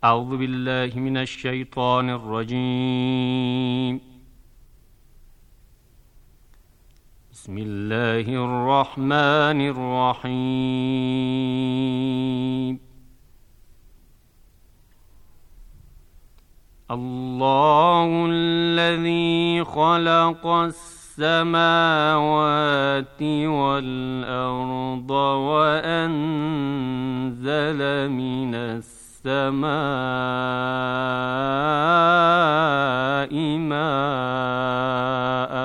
أعوذ بالله من الشيطان الرجيم. بسم الله الرحمن الرحيم. الله الذي خلق السماوات والأرض وأنزل من السماء ماء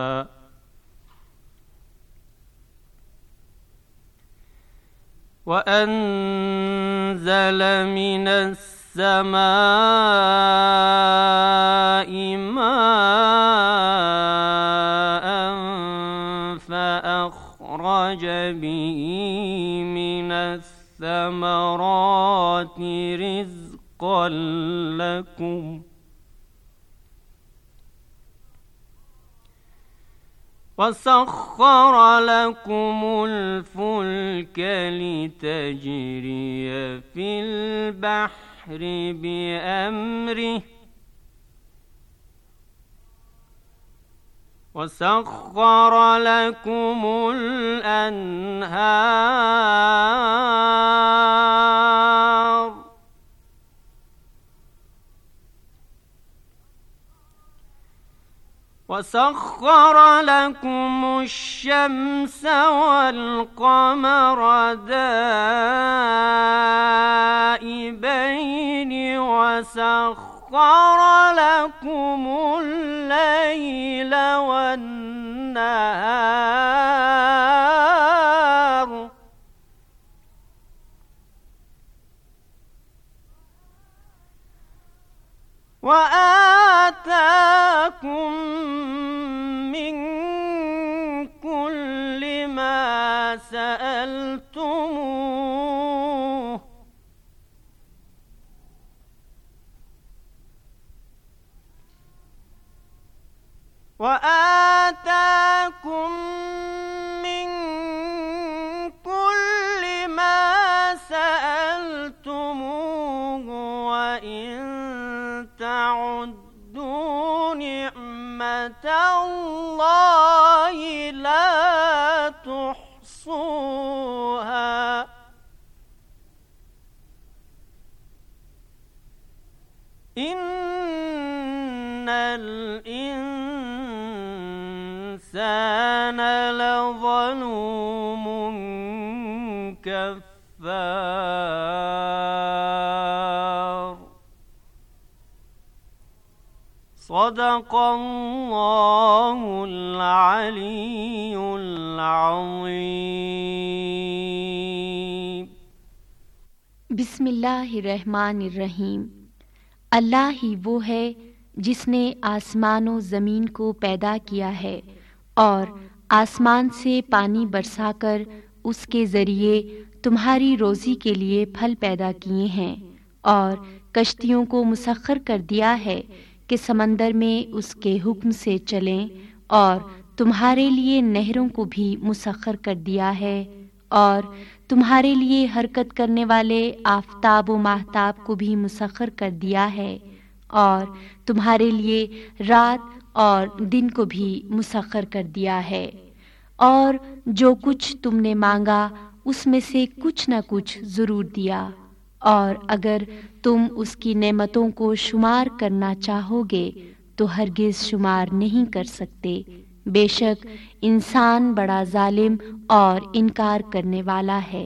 فأخرج به من الثمرات رزقا لكم وسخر لكم الفلك لتجري في البحر بأمره وسخر لكم الأنهار وسخر لكم الشمس والقمر دائبين وسخر لكم الليل والنهار وآتاكم من كل ما سألتموه وآتاكم من كل ما سألتموه وإن تعدوا نعمة الله لا تحصوها إن الإنسان لظلوم كفار. صدق الله العلي العظيم. बिस्मिल्लाहिर्रहमानिर्रहीम। अल्लाह ही वो है जिसने आसमानों ज़मीन को पैदा किया है और आसमान से पानी बरसाकर उसके ज़रिए तुम्हारी रोज़ी के लिए फल पैदा किए हैं और कश्तियों को मुसख्खर कर दिया है कि समंदर में उसके हुक्म से चलें और तुम्हारे लिए नहरों को भी मुसख्खर कर दिया है और तुम्हारे लिए हरकत करने वाले आफ़ताब व माहताब को भी मुसख्खर कर दिया है और तुम्हारे लिए रात और दिन को भी मुसख्खर कर दिया है और जो कुछ तुमने मांगा उसमें से कुछ न कुछ ज़रूर दिया और अगर तुम उसकी नेमतों को शुमार करना चाहोगे तो हरगिज़ शुमार नहीं कर सकते। बेशक इंसान बड़ा जालिम और इनकार करने वाला है।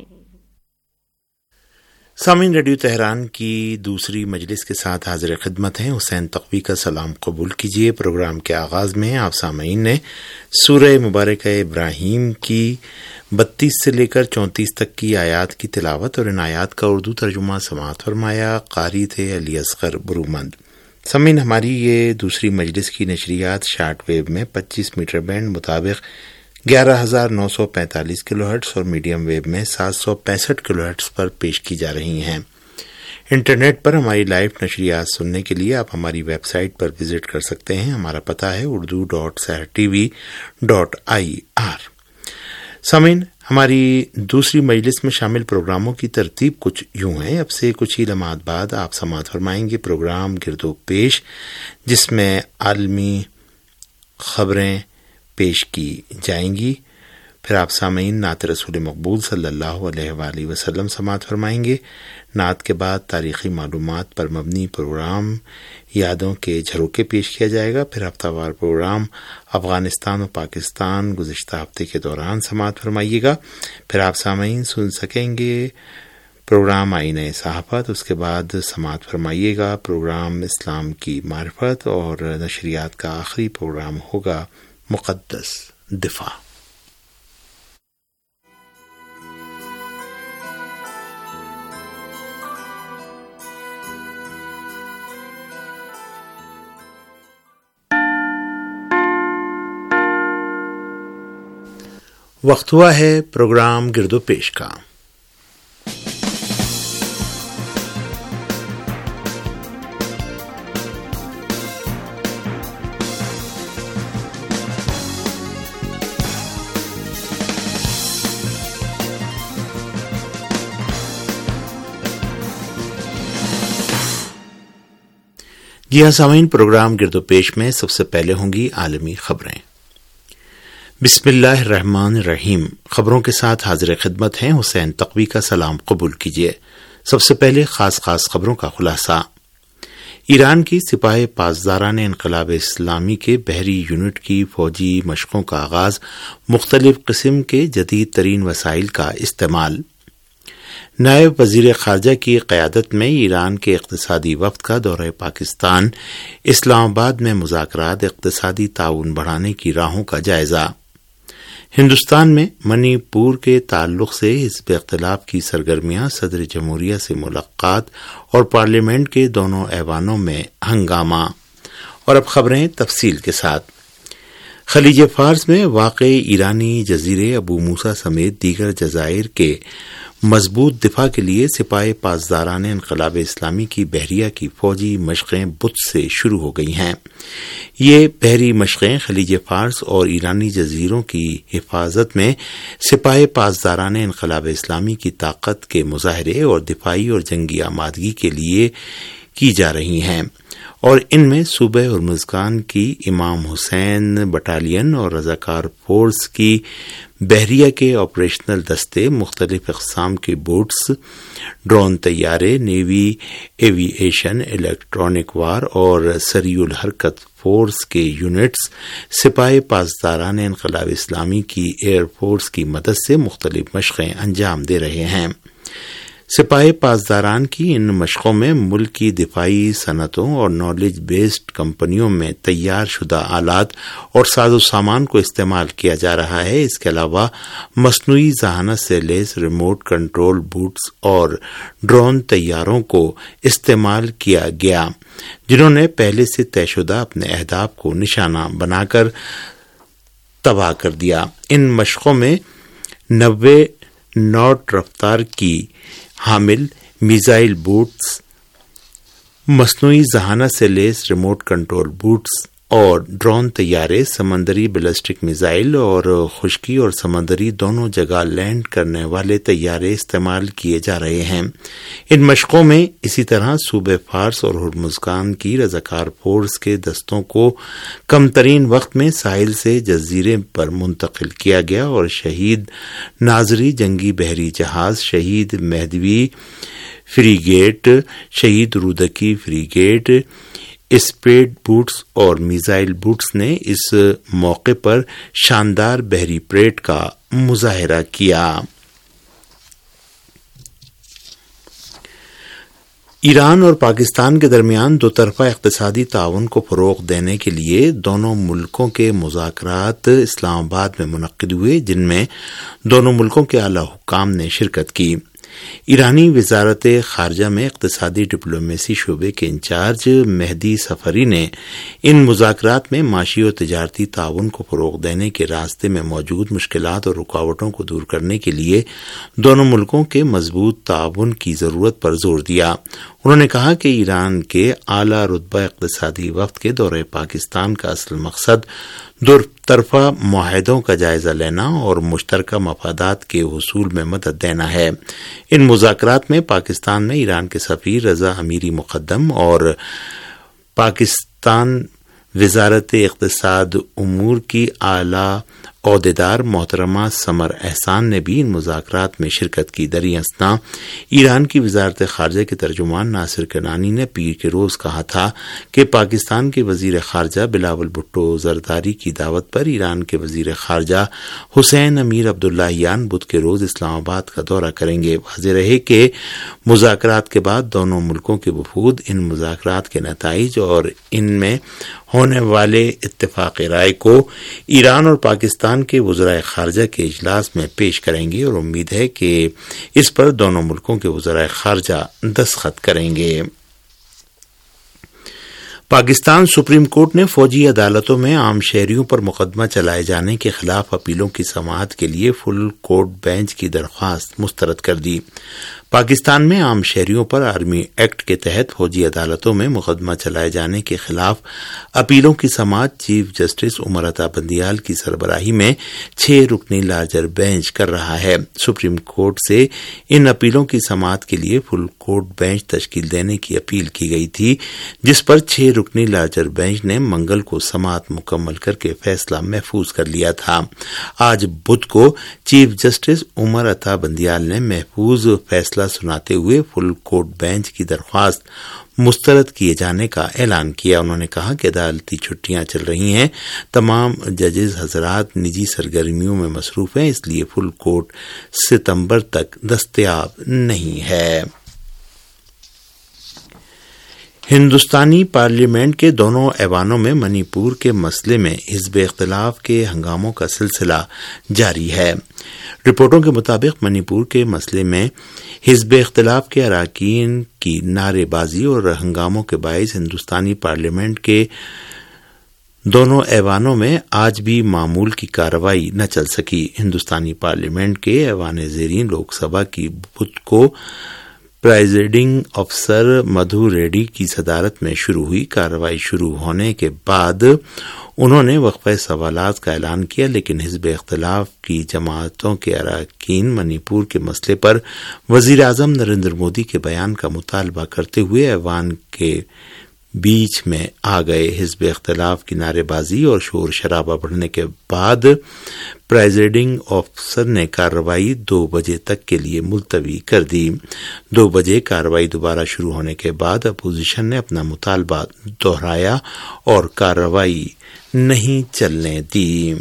सामीन, रेडियो तेहरान की दूसरी मजलिस के साथ हाजिर खिदमत हैं। हुसैन तक़वी का सलाम कबूल कीजिए। प्रोग्राम के आगाज़ में आप सामीन ने सूरह मुबारक इब्राहीम की 32 से लेकर 34 तक की आयात की तिलावत और इन आयात का उर्दू तर्जुमा समाअत फरमाया। कारी थे अली असगर बुरूमंद। सामीन, हमारी ये दूसरी मजलिस की नशरियात शार्ट वेव में 25 मीटर बैंड मुताबिक 11,945 किलोहर्ट्ज़ और मीडियम वेव में 765 किलोहर्ट्ज़ पर पेश की जा रही हैं। इंटरनेट पर हमारी लाइव नशरियात सुनने के लिए आप हमारी वेबसाइट पर विजिट कर सकते हैं। हमारा पता है urdu.sehrtv.ir। सामीन, ہماری دوسری مجلس میں شامل پروگراموں کی ترتیب کچھ یوں ہے۔ اب سے کچھ ہی لمحات بعد آپ سماعت فرمائیں گے پروگرام گرد و پیش، جس میں عالمی خبریں پیش کی جائیں گی۔ پھر آپ سامعین نعت رسول مقبول صلی اللہ علیہ وآلہ وسلم سماعت فرمائیں گے۔ نعت کے بعد تاریخی معلومات پر مبنی پروگرام یادوں کے جھروکے پیش کیا جائے گا۔ پھر ہفتہ وار پروگرام افغانستان و پاکستان گزشتہ ہفتے کے دوران سماعت فرمائیے گا۔ پھر آپ سامعین سن سکیں گے پروگرام آئینہ صحافت، اس کے بعد سماعت فرمائیے گا پروگرام اسلام کی معرفت، اور نشریات کا آخری پروگرام ہوگا مقدس دفاع۔ وقت ہوا ہے پروگرام گرد و پیش کا۔ جی ہاں سامعین، پروگرام گرد و پیش میں سب سے پہلے ہوں گی عالمی خبریں۔ بسم اللہ الرحمن الرحیم۔ خبروں کے ساتھ حاضر خدمت ہیں حسین تقوی کا سلام قبول کیجیے۔ سب سے پہلے خاص خبروں کا خلاصہ۔ ایران کی سپاہ پاسداران انقلاب اسلامی کے بحری یونٹ کی فوجی مشقوں کا آغاز، مختلف قسم کے جدید ترین وسائل کا استعمال۔ نائب وزیر خارجہ کی قیادت میں ایران کے اقتصادی وفد کا دورہ پاکستان، اسلام آباد میں مذاکرات، اقتصادی تعاون بڑھانے کی راہوں کا جائزہ۔ ہندوستان میں منی پور کے تعلق سے حزب اختلاف کی سرگرمیاں، صدر جمہوریہ سے ملاقات اور پارلیمنٹ کے دونوں ایوانوں میں ہنگامہ۔ اور اب خبریں تفصیل کے ساتھ۔ خلیج فارس میں واقع ایرانی جزیرے ابو موسیٰ سمیت دیگر جزائر کے مضبوط دفاع کے لیے سپاہ پاسداران انقلاب اسلامی کی بحریہ کی فوجی مشقیں بدھ سے شروع ہو گئی ہیں۔ یہ بحری مشقیں خلیج فارس اور ایرانی جزیروں کی حفاظت میں سپاہ پاسداران انقلاب اسلامی کی طاقت کے مظاہرے اور دفاعی اور جنگی آمادگی کے لیے کی جا رہی ہیں، اور ان میں صوبہ ہرمزگان کی امام حسین بٹالین اور رضاکار فورس کی بحریہ کے آپریشنل دستے، مختلف اقسام کے بوٹس، ڈرون طیارے، نیوی ایوی ایشن، الیکٹرانک وار اور سریع الحرکت فورس کے یونٹس سپاہ پاسداران انقلاب اسلامی کی ایئر فورس کی مدد سے مختلف مشقیں انجام دے رہے ہیں۔ سپاہ پاسداران کی ان مشقوں میں ملک کی دفاعی صنعتوں اور نالج بیسڈ کمپنیوں میں تیار شدہ آلات اور ساز و سامان کو استعمال کیا جا رہا ہے۔ اس کے علاوہ مصنوعی ذہانت سے لیس ریموٹ کنٹرول بوٹس اور ڈرون طیاروں کو استعمال کیا گیا، جنہوں نے پہلے سے طے شدہ اپنے اہداف کو نشانہ بنا کر تباہ کر دیا۔ ان مشقوں میں 90 ناٹ رفتار کی حامل میزائل بوٹس، مصنوعی ذہانت سے لیس ریموٹ کنٹرول بوٹس اور ڈرون طیارے، سمندری بیلسٹک میزائل اور خشکی اور سمندری دونوں جگہ لینڈ کرنے والے طیارے استعمال کیے جا رہے ہیں۔ ان مشقوں میں اسی طرح صوبہ فارس اور ہرمزگان کی رضاکار فورس کے دستوں کو کم ترین وقت میں ساحل سے جزیرے پر منتقل کیا گیا، اور شہید ناظری جنگی بحری جہاز، شہید Mahdavi frigate, Shahid Roudaki frigate, speed boats اور میزائل بوٹس نے اس موقع پر شاندار بحری پریڈ کا مظاہرہ کیا۔ ایران اور پاکستان کے درمیان دو طرفہ اقتصادی تعاون کو فروغ دینے کے لیے دونوں ملکوں کے مذاکرات اسلام آباد میں منعقد ہوئے، جن میں دونوں ملکوں کے اعلیٰ حکام نے شرکت کی۔ ایرانی وزارت خارجہ میں اقتصادی ڈپلومیسی شعبے کے انچارج مہدی سفری نے ان مذاکرات میں معاشی اور تجارتی تعاون کو فروغ دینے کے راستے میں موجود مشکلات اور رکاوٹوں کو دور کرنے کے لیے دونوں ملکوں کے مضبوط تعاون کی ضرورت پر زور دیا۔ انہوں نے کہا کہ ایران کے اعلیٰ رتبہ اقتصادی وفد کے دورہ پاکستان کا اصل مقصد دو طرفہ معاہدوں کا جائزہ لینا اور مشترکہ مفادات کے حصول میں مدد دینا ہے۔ ان مذاکرات میں پاکستان میں ایران کے سفیر رضا امیری مقدم اور پاکستان وزارت اقتصاد امور کی اعلیٰ عہدیدار محترمہ سمر احسان نے بھی ان مذاکرات میں شرکت کی۔ دریں اثنا ایران کی وزارت خارجہ کے ترجمان ناصر کنانی نے پیر کے روز کہا تھا کہ پاکستان کے وزیر خارجہ بلاول بھٹو زرداری کی دعوت پر ایران کے وزیر خارجہ حسین امیر عبداللہیان بدھ کے روز اسلام آباد کا دورہ کریں گے۔ واضح رہے کہ مذاکرات کے بعد دونوں ملکوں کے وفود ان مذاکرات کے نتائج اور ان میں ہونے والے اتفاق رائے کو ایران اور پاکستان کے وزرائے خارجہ کے اجلاس میں پیش کریں گے اور امید ہے کہ اس پر دونوں ملکوں کے وزرائے خارجہ دستخط کریں گے۔ پاکستان سپریم کورٹ نے فوجی عدالتوں میں عام شہریوں پر مقدمہ چلائے جانے کے خلاف اپیلوں کی سماعت کے لیے فل کورٹ بینچ کی درخواست مسترد کر دی۔ پاکستان میں عام شہریوں پر آرمی ایکٹ کے تحت فوجی عدالتوں میں مقدمہ چلائے جانے کے خلاف اپیلوں کی سماعت چیف جسٹس عمر عطا بندیال کی سربراہی میں 6 رکنی لارجر بینچ کر رہا ہے۔ سپریم کورٹ سے ان اپیلوں کی سماعت کے لیے فل کورٹ بینچ تشکیل دینے کی اپیل کی گئی تھی، جس پر 6 رکنی لارجر بینچ نے منگل کو سماعت مکمل کر کے فیصلہ محفوظ کر لیا تھا۔ آج بدھ کو چیف جسٹس عمر عطا بندیال نے محفوظ فیصلہ سناتے ہوئے فل کورٹ بینچ کی درخواست مسترد کیے جانے کا اعلان کیا۔ انہوں نے کہا کہ عدالتی چھٹیاں چل رہی ہیں، تمام ججز حضرات نجی سرگرمیوں میں مصروف ہیں، اس لیے فل کورٹ ستمبر تک دستیاب نہیں ہے۔ ہندوستانی پارلیمنٹ کے دونوں ایوانوں میں منی پور کے مسئلے میں حزب اختلاف کے ہنگاموں کا سلسلہ جاری ہے۔ رپورٹوں کے مطابق منی پور کے مسئلے میں حزب اختلاف کے اراکین کی نعرے بازی اور ہنگاموں کے باعث ہندوستانی پارلیمنٹ کے دونوں ایوانوں میں آج بھی معمول کی کارروائی نہ چل سکی۔ ہندوستانی پارلیمنٹ کے ایوان زیرین لوک سبھا کی بدھ کو پریزائڈنگ افسر مدھو ریڈی کی صدارت میں شروع ہوئی۔ کارروائی شروع ہونے کے بعد انہوں نے وقفہ سوالات کا اعلان کیا، لیکن حزب اختلاف کی جماعتوں کے اراکین منی پور کے مسئلے پر وزیر اعظم نریندر مودی کے بیان کا مطالبہ کرتے ہوئے ایوان کے بیچ میں آ گئے۔ حزب اختلاف کی نعرے بازی اور شور شرابہ بڑھنے کے بعد پریزائڈنگ افسر نے کارروائی 2 بجے تک کے لیے ملتوی کر دی۔ 2 بجے کارروائی دوبارہ شروع ہونے کے بعد اپوزیشن نے اپنا مطالبہ دہرایا اور کارروائی نہیں چلنے دی۔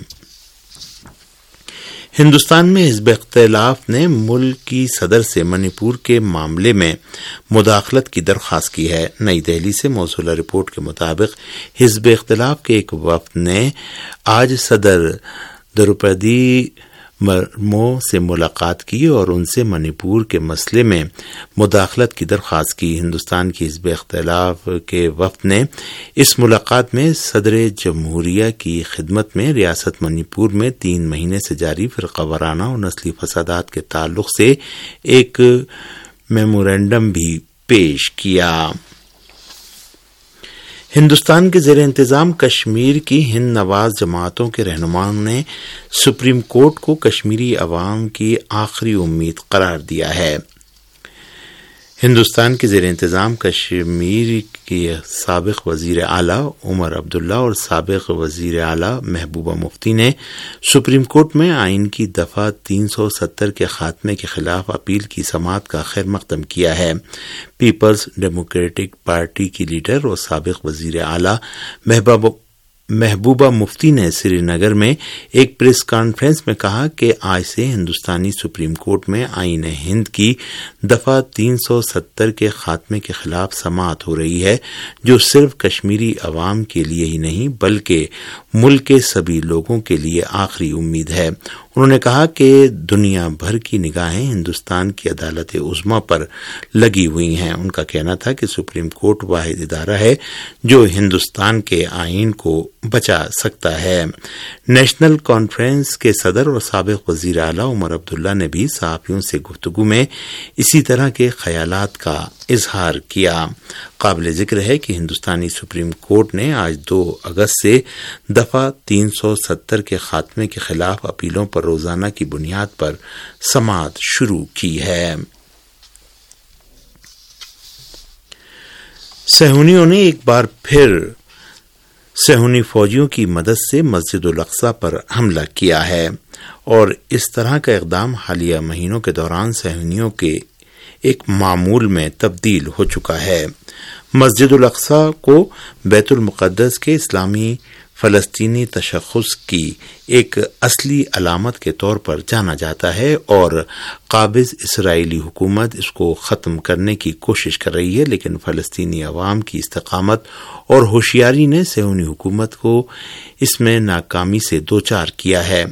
ہندوستان میں حزب اختلاف نے ملک کی صدر سے منی پور کے معاملے میں مداخلت کی درخواست کی ہے۔ نئی دہلی سے موصولہ رپورٹ کے مطابق حزب اختلاف کے ایک وفد نے آج صدر دروپدی مرمو سے ملاقات کی اور ان سے منی پور کے مسئلے میں مداخلت کی درخواست کی۔ ہندوستان کی حزب اختلاف کے وفد نے اس ملاقات میں صدر جمہوریہ کی خدمت میں ریاست منی پور میں 3 مہینے سے جاری فرقہ وارانہ اور نسلی فسادات کے تعلق سے ایک میمورنڈم بھی پیش کیا۔ ہندوستان کے زیر انتظام کشمیر کی ہند نواز جماعتوں کے رہنماؤں نے سپریم کورٹ کو کشمیری عوام کی آخری امید قرار دیا ہے۔ ہندوستان کے زیر انتظام کشمیر کے سابق وزیر اعلیٰ عمر عبداللہ اور سابق وزیر اعلیٰ محبوبہ مفتی نے سپریم کورٹ میں آئین کی دفعہ 370 کے خاتمے کے خلاف اپیل کی سماعت کا خیر مقدم کیا ہے۔ پیپلز ڈیموکریٹک پارٹی کی لیڈر اور سابق وزیر اعلیٰ محبوبہ مفتی نے سری نگر میں ایک پریس کانفرنس میں کہا کہ آج سے ہندوستانی سپریم کورٹ میں آئین ہند کی دفعہ 370 کے خاتمے کے خلاف سماعت ہو رہی ہے، جو صرف کشمیری عوام کے لیے ہی نہیں بلکہ ملک کے سبھی لوگوں کے لیے آخری امید ہے۔ انہوں نے کہا کہ دنیا بھر کی نگاہیں ہندوستان کی عدالت عظمیٰ پر لگی ہوئی ہیں۔ ان کا کہنا تھا کہ سپریم کورٹ واحد ادارہ ہے جو ہندوستان کے آئین کو بچا سکتا ہے۔ نیشنل کانفرنس کے صدر اور سابق وزیر اعلیٰ عمر عبداللہ نے بھی صحافیوں سے گفتگو میں اسی طرح کے خیالات کا اظہار کیا۔ قابل ذکر ہے کہ ہندوستانی سپریم کورٹ نے آج 2 اگست سے دفعہ 370 کے خاتمے کے خلاف اپیلوں پر روزانہ کی بنیاد پر سماعت شروع کی ہے۔ صہیونیوں نے ایک بار پھر صہیونی فوجیوں کی مدد سے مسجد الاقصی پر حملہ کیا ہے اور اس طرح کا اقدام حالیہ مہینوں کے دوران صہیونیوں کے ایک معمول میں تبدیل ہو چکا ہے۔ مسجد الاقصی کو بیت المقدس کے اسلامی فلسطینی تشخص کی ایک اصلی علامت کے طور پر جانا جاتا ہے اور قابض اسرائیلی حکومت اس کو ختم کرنے کی کوشش کر رہی ہے، لیکن فلسطینی عوام کی استقامت اور ہوشیاری نے صہیونی حکومت کو اس میں ناکامی سے دوچار کیا ہے۔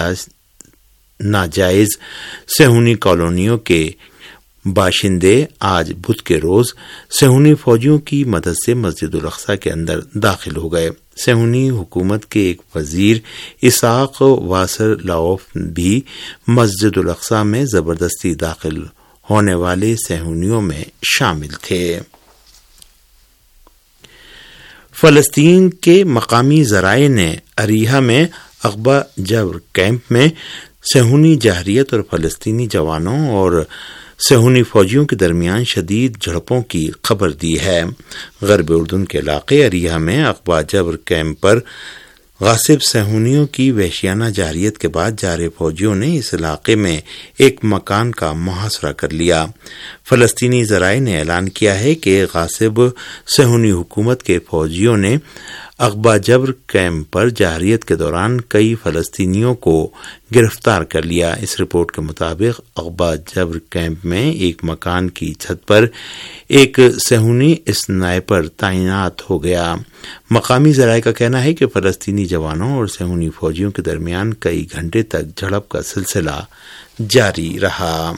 ناجائز صہیونی کالونیوں کے باشندے آج بدھ کے روز صہیونی فوجیوں کی مدد سے مسجد الاقصی کے اندر داخل ہو گئے۔ صہیونی حکومت کے ایک وزیر اسحاق واسر لاوف بھی مسجد الاقصی میں زبردستی داخل ہونے والے صہیونیوں میں شامل تھے۔ فلسطین کے مقامی ذرائع نے اریحہ میں عقبہ جبر کیمپ میں صہیونی جارحیت اور فلسطینی جوانوں اور صہیونی فوجیوں کے درمیان شدید جھڑپوں کی خبر دی ہے۔ غرب اردن کے علاقے اریحہ میں عقبہ جبر کیمپ پر غاصب صہیونیوں کی وحشیانہ جارحیت کے بعد جارح فوجیوں نے اس علاقے میں ایک مکان کا محاصرہ کر لیا۔ فلسطینی ذرائع نے اعلان کیا ہے کہ غاصب صہیونی حکومت کے فوجیوں نے عقبہ جبر کیمپ پر جارحیت کے دوران کئی فلسطینیوں کو گرفتار کر لیا۔ اس رپورٹ کے مطابق عقبہ جبر کیمپ میں ایک مکان کی چھت پر ایک صہیونی اسنائپر تعینات ہو گیا۔ مقامی ذرائع کا کہنا ہے کہ فلسطینی جوانوں اور صہیونی فوجیوں کے درمیان کئی گھنٹے تک جھڑپ کا سلسلہ جاری رہا۔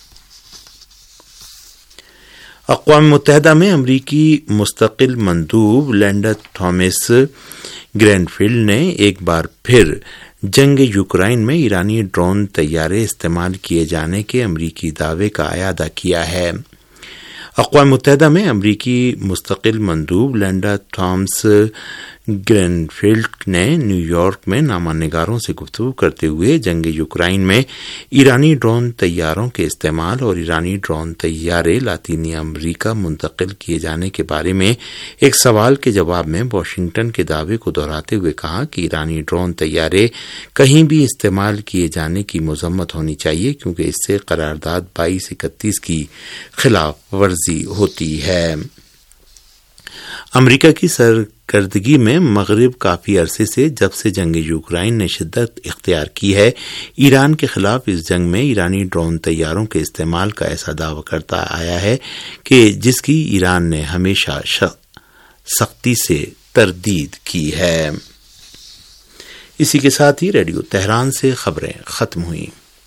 اقوام متحدہ میں امریکی مستقل مندوب لینڈا تھامس گرینڈ فیلڈ نے ایک بار پھر جنگ یوکرائن میں ایرانی ڈرون طیارے استعمال کیے جانے کے امریکی دعوے کا اعادہ کیا ہے۔ اقوام متحدہ میں امریکی مستقل مندوب لینڈا تھامس گرینڈ فیلڈ نے نیو یارک میں نامہ نگاروں سے گفتگو کرتے ہوئے جنگ یوکرائن میں ایرانی ڈرون طیاروں کے استعمال اور ایرانی ڈرون طیارے لاطینی امریکہ منتقل کیے جانے کے بارے میں ایک سوال کے جواب میں واشنگٹن کے دعوے کو دہراتے ہوئے کہا کہ ایرانی ڈرون طیارے کہیں بھی استعمال کیے جانے کی مذمت ہونی چاہیے، کیونکہ اس سے قرارداد 2231 کی خلاف ورزی ہوتی ہے۔ امریکہ کی سرکردگی میں مغرب کافی عرصے سے جب سے جنگ یوکرائن نے شدت اختیار کی ہے، ایران کے خلاف اس جنگ میں ایرانی ڈرون طیاروں کے استعمال کا ایسا دعویٰ کرتا آیا ہے کہ جس کی ایران نے ہمیشہ سختی سے تردید کی ہے۔ اسی کے ساتھ ہی ریڈیو تہران سے خبریں ختم ہوئیں۔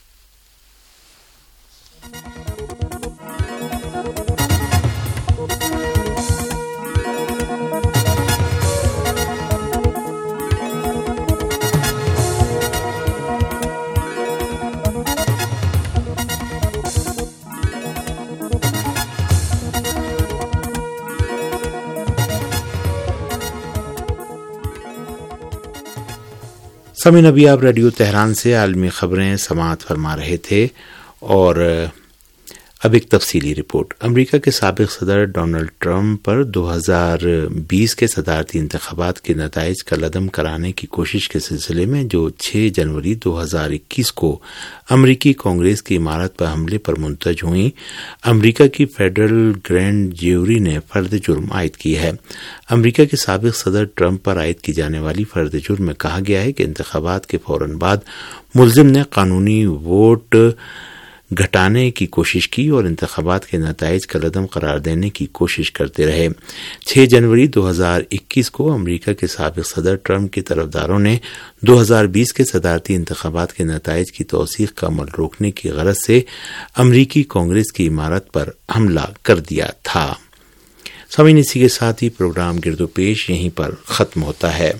سامعین، ابھی آپ ریڈیو تہران سے عالمی خبریں سماعت فرما رہے تھے اور اب ایک تفصیلی رپورٹ۔ امریکہ کے سابق صدر ڈونلڈ ٹرمپ پر 2020 کے صدارتی انتخابات کے نتائج کا عدم کرانے کی کوشش کے سلسلے میں جو 6 جنوری 2021 کو امریکی کانگریس کی عمارت پر حملے پر منتج ہوئیں، امریکہ کی فیڈرل گرینڈ جیوری نے فرد جرم عائد کی ہے۔ امریکہ کے سابق صدر ٹرمپ پر عائد کی جانے والی فرد جرم میں کہا گیا ہے کہ انتخابات کے فوراً بعد ملزم نے قانونی ووٹ گھٹانے کی کوشش کی اور انتخابات کے نتائج کا عدم قرار دینے کی کوشش کرتے رہے۔ 6 جنوری 2021 کو امریکہ کے سابق صدر ٹرمپ کے طرفداروں نے 2020 کے صدارتی انتخابات کے نتائج کی توثیق کا عمل روکنے کی غرض سے امریکی کانگریس کی عمارت پر حملہ کر دیا تھا۔ سامعین، اسی کے ساتھ ہی پروگرام گرد و پیش یہیں پر ختم ہوتا ہے۔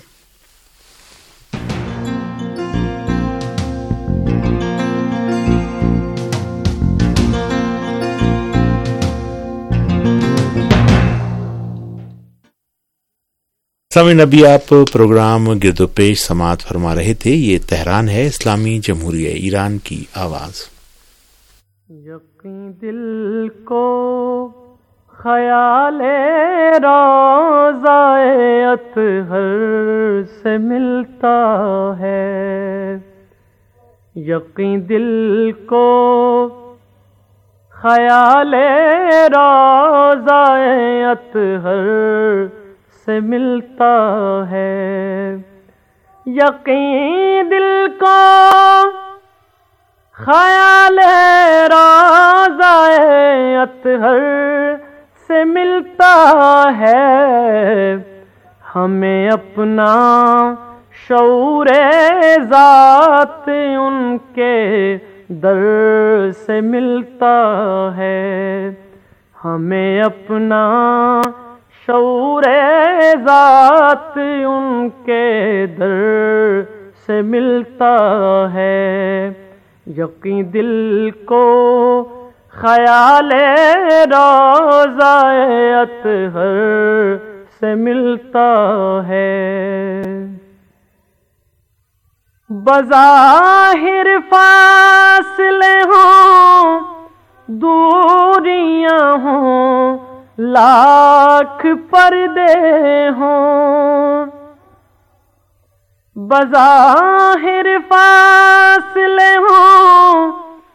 سامعین، ابھی آپ پروگرام گرد و پیش سماعت فرما رہے تھے۔ یہ تہران ہے، اسلامی جمہوریہ ایران کی آواز۔ یقین دل کو خیال روضہ اطہر سے ملتا ہے، یقین دل کو خیال روضہ اطہر سے ملتا ہے، یقین دل کو خیال روضہ اطہر سے ملتا ہے، ہمیں اپنا شعور ذات ان کے در سے ملتا ہے، ہمیں اپنا شعور ذات ان کے در سے ملتا ہے، یقین دل کو خیال روضہ اطہر سے ملتا ہے، بظاہر فاصلے ہوں دوریاں ہوں لاکھ پردے ہوں، بظاہر فاصلے ہوں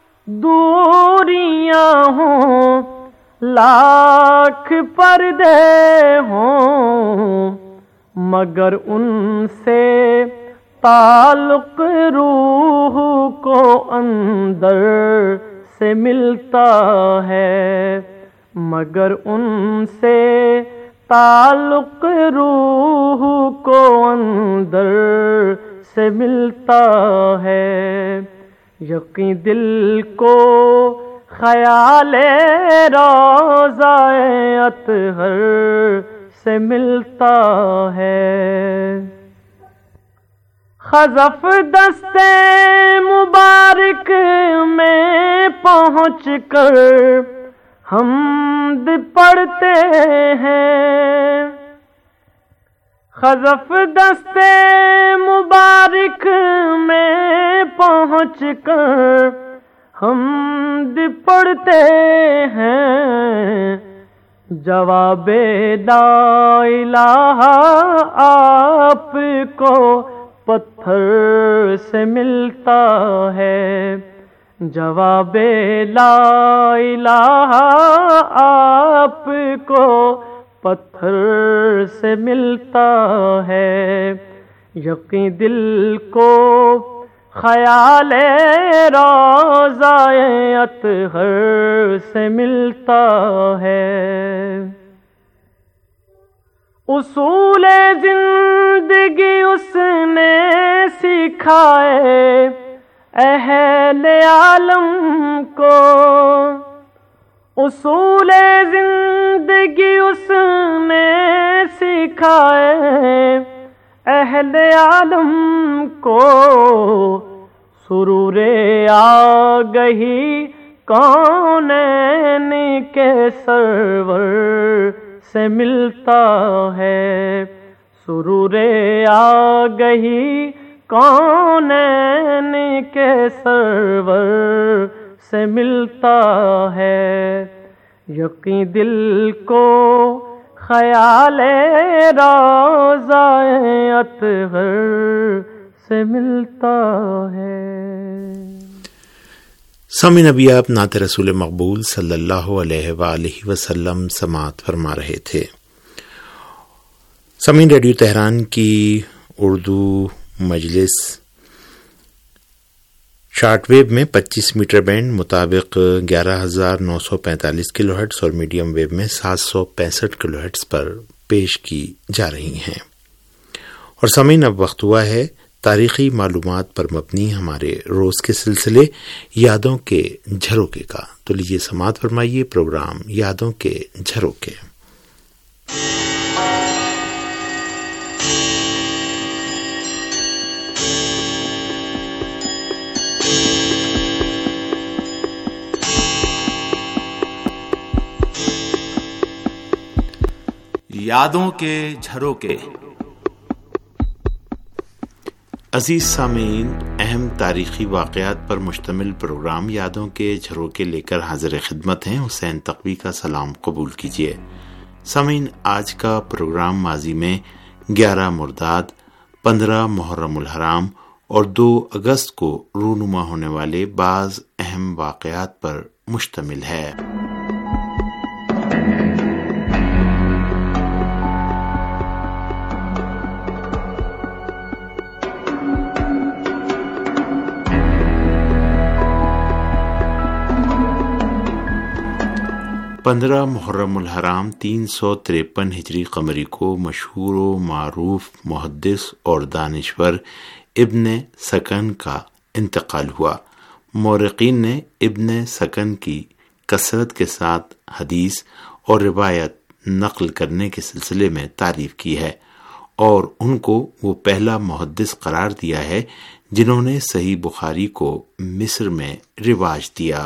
دوریاں ہوں لاکھ پردے ہوں، مگر ان سے تعلق روح کو اندر سے ملتا ہے، مگر ان سے تعلق روح کو اندر سے ملتا ہے، یقین دل کو خیال روضہ اطہر سے ملتا ہے، خزف دستے مبارک میں پہنچ کر حمد پڑھتے ہیں، خزف دستے مبارک میں پہنچ کر حمد پڑھتے ہیں، جواب لا الہ آپ کو پتھر سے ملتا ہے، جواب لا الہ آپ کو پتھر سے ملتا ہے، یقین دل کو خیال روضہ اطہر سے ملتا ہے، اصول زندگی اس نے سکھائے اہل عالم کو، اصول زندگی اس نے سکھائے اہل عالم کو، سرور آگہی کونین کے سرور سے ملتا ہے، سرور آگہی کونین کے سرور سے ملتا ہے، یقین دل کو خیال روضہ اطہر سے ملتا ہے۔ سامعین، ابھی آپ نعت رسول مقبول صلی اللہ علیہ وآلہ وسلم سماعت فرما رہے تھے۔ سامعین، ریڈیو تہران کی اردو مجلس شارٹ ویو میں 25 میٹر بینڈ مطابق 11,945 کلو ہرٹز اور میڈیم ویو میں 765 کلو ہرٹز پر پیش کی جا رہی ہیں۔ اور سامعین، اب وقت ہوا ہے تاریخی معلومات پر مبنی ہمارے روز کے سلسلے یادوں کے جھروکے کا۔ تو لیجیے سماعت فرمائیے پروگرام یادوں کے جھروکے۔ یادوں کے جھروکے۔ عزیز سامعین، اہم تاریخی واقعات پر مشتمل پروگرام یادوں کے جھروکے لے کر حاضر خدمت ہیں۔ حسین تقوی کا سلام قبول کیجیے۔ سامعین، آج کا پروگرام ماضی میں 11 مرداد، 15 محرم الحرام اور 2 اگست کو رونما ہونے والے بعض اہم واقعات پر مشتمل ہے۔ 15 محرم الحرام 353 ہجری قمری کو مشہور و معروف محدث اور دانشور ابن سکن کا انتقال ہوا۔ مورخین نے ابن سکن کی کثرت کے ساتھ حدیث اور روایت نقل کرنے کے سلسلے میں تعریف کی ہے اور ان کو وہ پہلا محدث قرار دیا ہے جنہوں نے صحیح بخاری کو مصر میں رواج دیا۔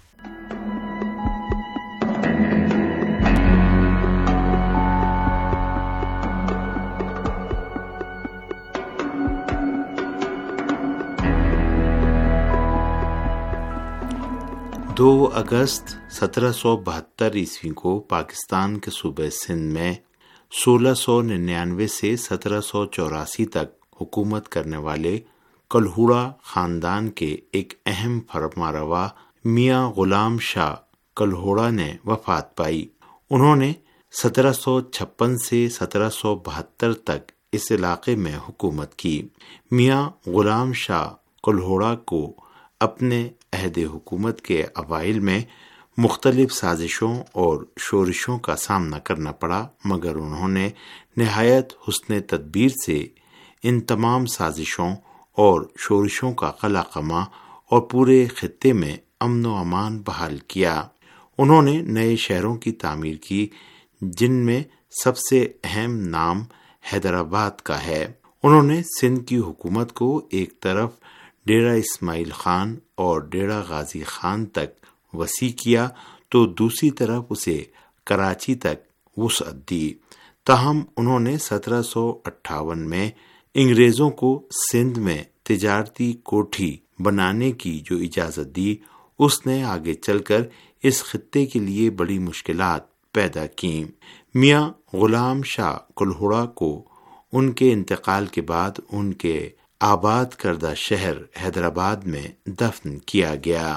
دو اگست 1772 عیسوی کو پاکستان کے صوبہ سندھ میں 1699 سے 1784 تک حکومت کرنے والے کلہوڑا خاندان کے ایک اہم فرمانروا میاں غلام شاہ کلہوڑا نے وفات پائی۔ انہوں نے 1756 سے 1772 تک اس علاقے میں حکومت کی۔ میاں غلام شاہ کلہوڑا کو اپنے عہد حکومت کے اوائل میں مختلف سازشوں اور شورشوں کا سامنا کرنا پڑا، مگر انہوں نے نہایت حسن تدبیر سے ان تمام سازشوں اور شورشوں کا قلع قمع اور پورے خطے میں امن و امان بحال کیا۔ انہوں نے نئے شہروں کی تعمیر کی جن میں سب سے اہم نام حیدرآباد کا ہے۔ انہوں نے سندھ کی حکومت کو ایک طرف ڈیرہ اسماعیل خان اور ڈیرہ غازی خان تک وسیع کیا تو دوسری طرف اسے کراچی تک وسعت دی۔ تاہم انہوں نے 1758 میں انگریزوں کو سندھ میں تجارتی کوٹھی بنانے کی جو اجازت دی، اس نے آگے چل کر اس خطے کے لیے بڑی مشکلات پیدا کیں۔ میاں غلام شاہ کلہوڑا کو ان کے انتقال کے بعد ان کے آباد کردہ شہر حیدرآباد میں دفن کیا گیا۔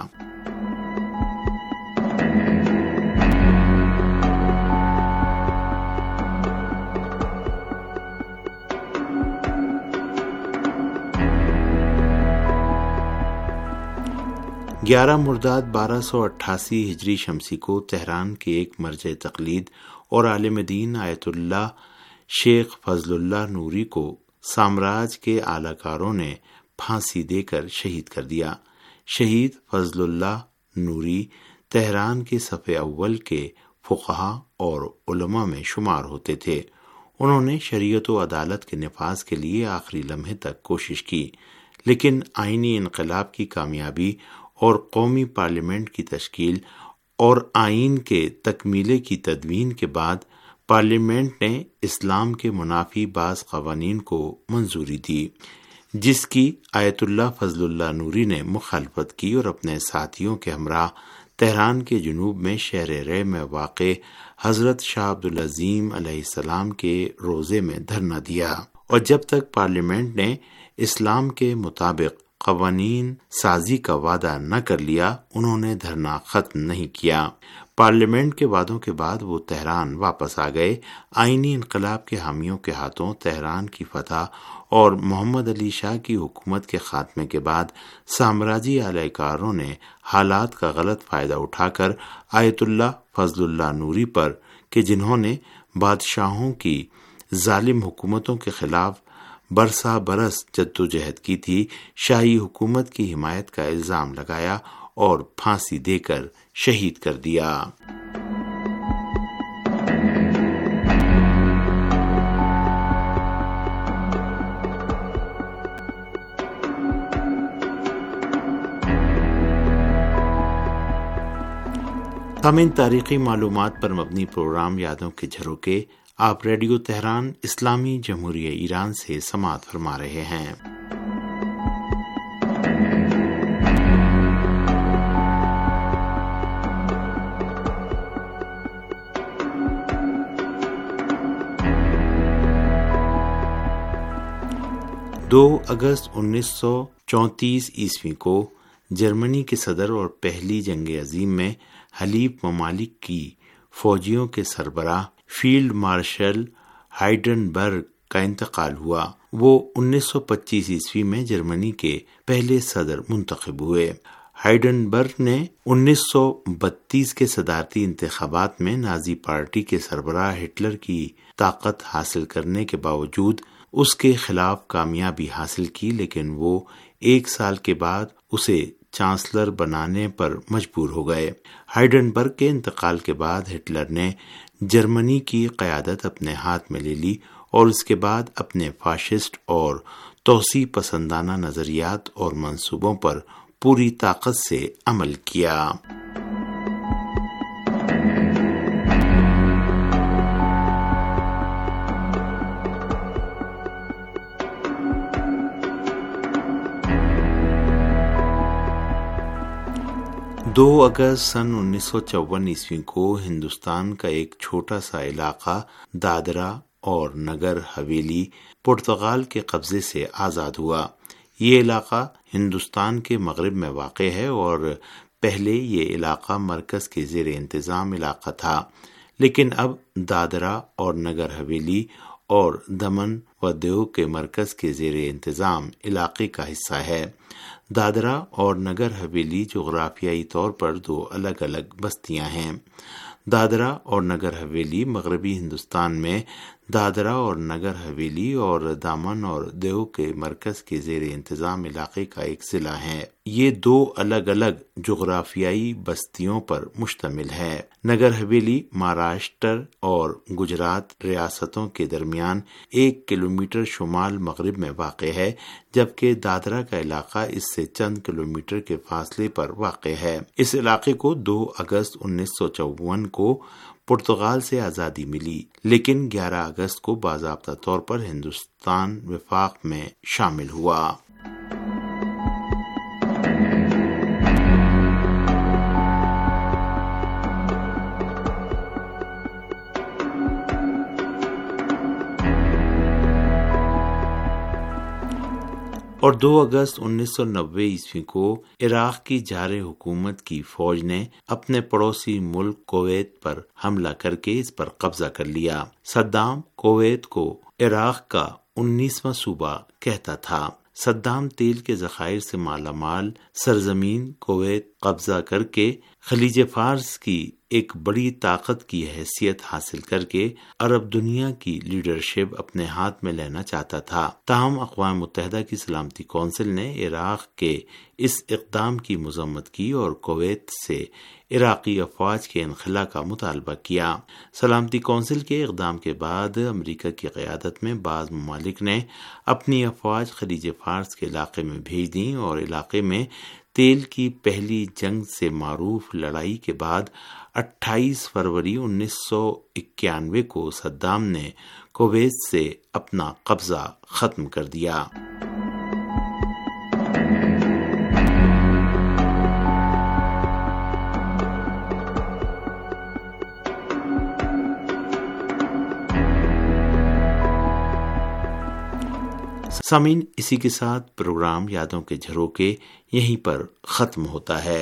گیارہ مرداد 1288 ہجری شمسی کو تہران کے ایک مرجع تقلید اور عالم دین آیت اللہ شیخ فضل اللہ نوری کو سامراج کے اعلی کاروں نے پھانسی دے کر شہید کر دیا۔ شہید فضل اللہ نوری تہران کے صف اول کے فقہا اور علماء میں شمار ہوتے تھے۔ انہوں نے شریعت و عدالت کے نفاذ کے لیے آخری لمحے تک کوشش کی، لیکن آئینی انقلاب کی کامیابی اور قومی پارلیمنٹ کی تشکیل اور آئین کے تکمیلے کی تدوین کے بعد پارلیمنٹ نے اسلام کے منافی بعض قوانین کو منظوری دی، جس کی آیت اللہ فضل اللہ نوری نے مخالفت کی اور اپنے ساتھیوں کے ہمراہ تہران کے جنوب میں شہر رے میں واقع حضرت شاہ عبدالعظیم علیہ السلام کے روضے میں دھرنا دیا، اور جب تک پارلیمنٹ نے اسلام کے مطابق قوانین سازی کا وعدہ نہ کر لیا، انہوں نے دھرنا ختم نہیں کیا۔ پارلیمنٹ کے وعدوں کے بعد وہ تہران واپس آ گئے۔ آئینی انقلاب کے حامیوں کے ہاتھوں تہران کی فتح اور محمد علی شاہ کی حکومت کے خاتمے کے بعد سامراجی اعلی کاروں نے حالات کا غلط فائدہ اٹھا کر آیت اللہ فضل اللہ نوری پر، کہ جنہوں نے بادشاہوں کی ظالم حکومتوں کے خلاف برسا برس جدوجہد کی تھی، شاہی حکومت کی حمایت کا الزام لگایا اور پھانسی دے کر شہید کر دیا۔ سامعین، تاریخی معلومات پر مبنی پروگرام یادوں کے جھروکے آپ ریڈیو تہران اسلامی جمہوریہ ایران سے سماعت فرما رہے ہیں۔ دو اگست 1934 عیسوی کو جرمنی کے صدر اور پہلی جنگ عظیم میں حلیف ممالک کی فوجیوں کے سربراہ فیلڈ مارشل ہائڈنبرگ کا انتقال ہوا۔ وہ 1925 عیسوی میں جرمنی کے پہلے صدر منتخب ہوئے۔ ہائڈنبرگ نے 1932 کے صدارتی انتخابات میں نازی پارٹی کے سربراہ ہٹلر کی طاقت حاصل کرنے کے باوجود اس کے خلاف کامیابی حاصل کی، لیکن وہ 1 سال کے بعد اسے چانسلر بنانے پر مجبور ہو گئے۔ ہائڈنبرگ کے انتقال کے بعد ہٹلر نے جرمنی کی قیادت اپنے ہاتھ میں لے لی اور اس کے بعد اپنے فاشسٹ اور توسیع پسندانہ نظریات اور منصوبوں پر پوری طاقت سے عمل کیا۔ دو اگست سن 1954 عیسوی کو ہندوستان کا ایک چھوٹا سا علاقہ دادرا اور نگر حویلی پرتگال کے قبضے سے آزاد ہوا۔ یہ علاقہ ہندوستان کے مغرب میں واقع ہے اور پہلے یہ علاقہ مرکز کے زیر انتظام علاقہ تھا، لیکن اب دادرا اور نگر حویلی اور دمن و دیو کے مرکز کے زیر انتظام علاقے کا حصہ ہے۔ دادرا اور نگر حویلی جغرافیائی طور پر 2 الگ الگ بستیاں ہیں۔ دادرا اور نگر حویلی مغربی ہندوستان میں دادرا اور نگر حویلی اور دامن اور دیو کے مرکز کے زیر انتظام علاقے کا ایک ضلع ہے۔ یہ 2 الگ الگ جغرافیائی بستیوں پر مشتمل ہے۔ نگر حویلی مہاراشٹر اور گجرات ریاستوں کے درمیان 1 کلومیٹر شمال مغرب میں واقع ہے، جبکہ دادرا کا علاقہ اس سے چند کلومیٹر کے فاصلے پر واقع ہے۔ اس علاقے کو 2 اگست 1954 کو پرتگال سے آزادی ملی، لیکن 11 اگست کو باضابطہ طور پر ہندوستان وفاق میں شامل ہوا۔ اور 2 اگست 1990 عیسوی کو عراق کی جار حکومت کی فوج نے اپنے پڑوسی ملک کویت پر حملہ کر کے اس پر قبضہ کر لیا۔ صدام کویت کو عراق کا 19واں صوبہ کہتا تھا۔ صدام تیل کے ذخائر سے مالا مال سرزمین کویت قبضہ کر کے خلیج فارس کی ایک بڑی طاقت کی حیثیت حاصل کر کے عرب دنیا کی لیڈرشپ اپنے ہاتھ میں لینا چاہتا تھا۔ تاہم اقوام متحدہ کی سلامتی کونسل نے عراق کے اس اقدام کی مذمت کی اور کویت سے عراقی افواج کے انخلاء کا مطالبہ کیا۔ سلامتی کونسل کے اقدام کے بعد امریکہ کی قیادت میں بعض ممالک نے اپنی افواج خلیج فارس کے علاقے میں بھیج دیں اور علاقے میں تیل کی پہلی جنگ سے معروف لڑائی کے بعد 28 فروری 1991 کو صدام نے کویت سے اپنا قبضہ ختم کر دیا۔ سامعین، اسی کے ساتھ پروگرام یادوں کے جھروکے یہیں پر ختم ہوتا ہے۔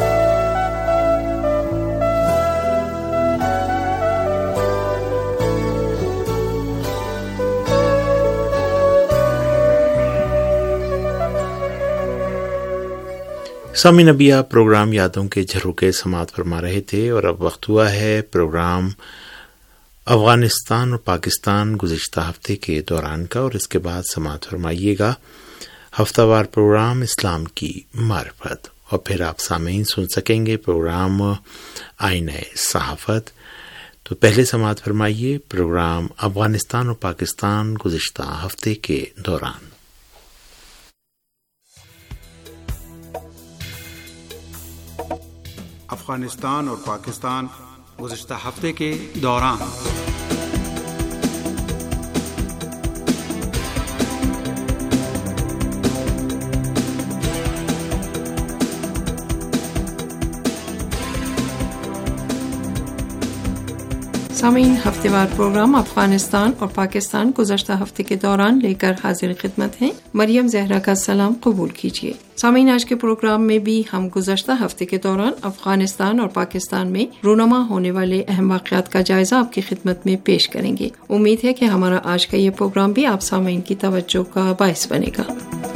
سامعین، ابھی آپ پروگرام یادوں کے جھروکے سماعت فرما رہے تھے اور اب وقت ہوا ہے پروگرام افغانستان اور پاکستان گزشتہ ہفتے کے دوران کا، اور اس کے بعد سماعت فرمائیے گا ہفتہ وار پروگرام اسلام کی معرفت، اور پھر آپ سامعین سن سکیں گے پروگرام آئینہ صحافت۔ تو پہلے سماعت فرمائیے پروگرام افغانستان اور پاکستان گزشتہ ہفتے کے دوران۔ افغانستان اور پاکستان گزشتہ ہفتے کے دوران۔ سامعین، ہفتے وار پروگرام افغانستان اور پاکستان گزشتہ ہفتے کے دوران لے کر حاضر خدمت ہیں۔ مریم زہرا کا سلام قبول کیجیے۔ سامعین، آج کے پروگرام میں بھی ہم گزشتہ ہفتے کے دوران افغانستان اور پاکستان میں رونما ہونے والے اہم واقعات کا جائزہ آپ کی خدمت میں پیش کریں گے۔ امید ہے کہ ہمارا آج کا یہ پروگرام بھی آپ سامعین کی توجہ کا باعث بنے گا۔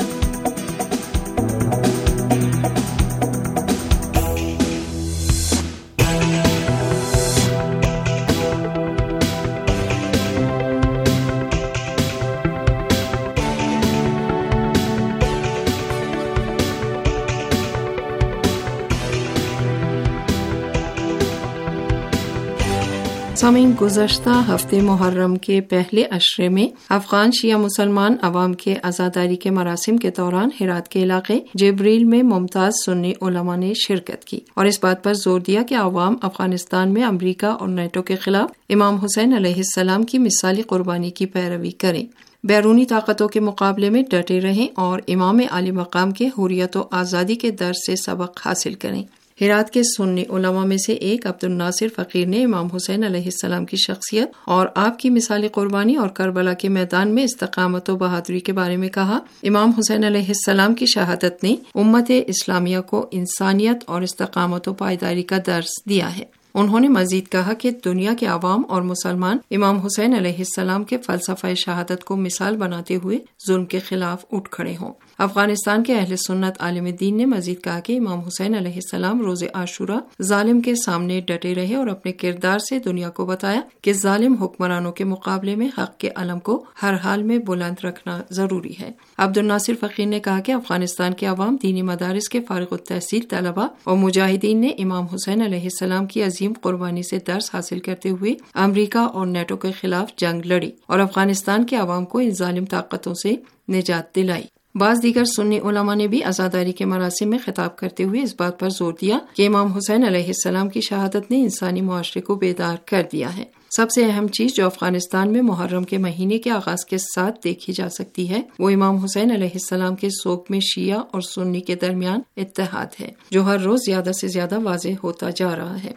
سامعین، گزشتہ ہفتے محرم کے پہلے عشرے میں افغان شیعہ مسلمان عوام کے عزاداری کے مراسم کے دوران ہرات کے علاقے جبریل میں ممتاز سنی علماء نے شرکت کی اور اس بات پر زور دیا کہ عوام افغانستان میں امریکہ اور نیٹو کے خلاف امام حسین علیہ السلام کی مثالی قربانی کی پیروی کریں، بیرونی طاقتوں کے مقابلے میں ڈٹے رہیں اور امام عالی مقام کے حریت و آزادی کے درس سے سبق حاصل کریں۔ ہرات کے سنی علماء میں سے ایک عبد الناصر فقیر نے امام حسین علیہ السلام کی شخصیت اور آپ کی مثالی قربانی اور کربلا کے میدان میں استقامت و بہادری کے بارے میں کہا۔ امام حسین علیہ السلام کی شہادت نے امت اسلامیہ کو انسانیت اور استقامت و پائیداری کا درس دیا ہے۔ انہوں نے مزید کہا کہ دنیا کے عوام اور مسلمان امام حسین علیہ السلام کے فلسفہ شہادت کو مثال بناتے ہوئے ظلم کے خلاف اٹھ کھڑے ہوں۔ افغانستان کے اہل سنت عالم دین نے مزید کہا کہ امام حسین علیہ السلام روز عاشورہ ظالم کے سامنے ڈٹے رہے اور اپنے کردار سے دنیا کو بتایا کہ ظالم حکمرانوں کے مقابلے میں حق کے علم کو ہر حال میں بلند رکھنا ضروری ہے۔ عبد الناصر فقیر نے کہا کہ افغانستان کے عوام دینی مدارس کے فارغ التحصیل طلباء اور مجاہدین نے امام حسین علیہ السلام کی عظیم قربانی سے درس حاصل کرتے ہوئے امریکہ اور نیٹو کے خلاف جنگ لڑی اور افغانستان کے عوام کو ان ظالم طاقتوں سے نجات دلائی۔ بعض دیگر سنی علماء نے بھی عزاداری کے مراسم میں خطاب کرتے ہوئے اس بات پر زور دیا کہ امام حسین علیہ السلام کی شہادت نے انسانی معاشرے کو بیدار کر دیا ہے۔ سب سے اہم چیز جو افغانستان میں محرم کے مہینے کے آغاز کے ساتھ دیکھی جا سکتی ہے وہ امام حسین علیہ السلام کے سوگ میں شیعہ اور سنی کے درمیان اتحاد ہے، جو ہر روز زیادہ سے زیادہ واضح ہوتا جا رہا ہے۔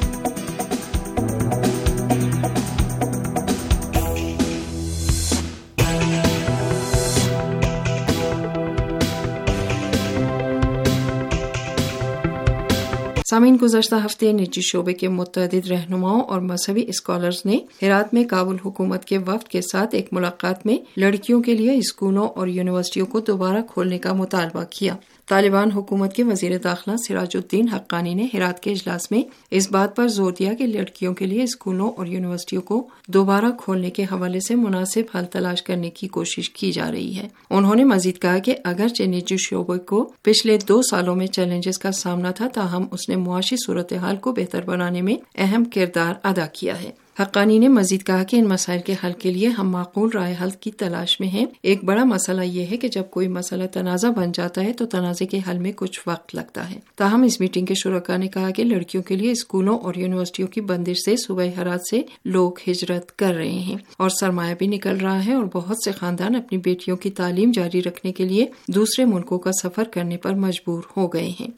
سامعین، گزشتہ ہفتے نجی شعبے کے متعدد رہنماؤں اور مذہبی اسکالرز نے ہرات میں کابل حکومت کے وفد کے ساتھ ایک ملاقات میں لڑکیوں کے لیے اسکولوں اور یونیورسٹیوں کو دوبارہ کھولنے کا مطالبہ کیا۔ طالبان حکومت کے وزیر داخلہ سراج الدین حقانی نے ہرات کے اجلاس میں اس بات پر زور دیا کہ لڑکیوں کے لیے اسکولوں اور یونیورسٹیوں کو دوبارہ کھولنے کے حوالے سے مناسب حل تلاش کرنے کی کوشش کی جا رہی ہے۔ انہوں نے مزید کہا کہ اگرچہ نجی شعبے کو پچھلے 2 سالوں میں چیلنجز کا سامنا تھا، تاہم اس نے معاشی صورتحال کو بہتر بنانے میں اہم کردار ادا کیا ہے۔ حقانی نے مزید کہا کہ ان مسائل کے حل کے لیے ہم معقول رائے حل کی تلاش میں ہیں۔ ایک بڑا مسئلہ یہ ہے کہ جب کوئی مسئلہ تنازع بن جاتا ہے تو تنازع کے حل میں کچھ وقت لگتا ہے۔ تاہم اس میٹنگ کے شرکاء نے کہا کہ لڑکیوں کے لیے اسکولوں اور یونیورسٹیوں کی بندش سے صوبہ ہرات سے لوگ ہجرت کر رہے ہیں اور سرمایہ بھی نکل رہا ہے، اور بہت سے خاندان اپنی بیٹیوں کی تعلیم جاری رکھنے کے لیے دوسرے ملکوں کا سفر کرنے پر مجبور ہو گئے ہیں۔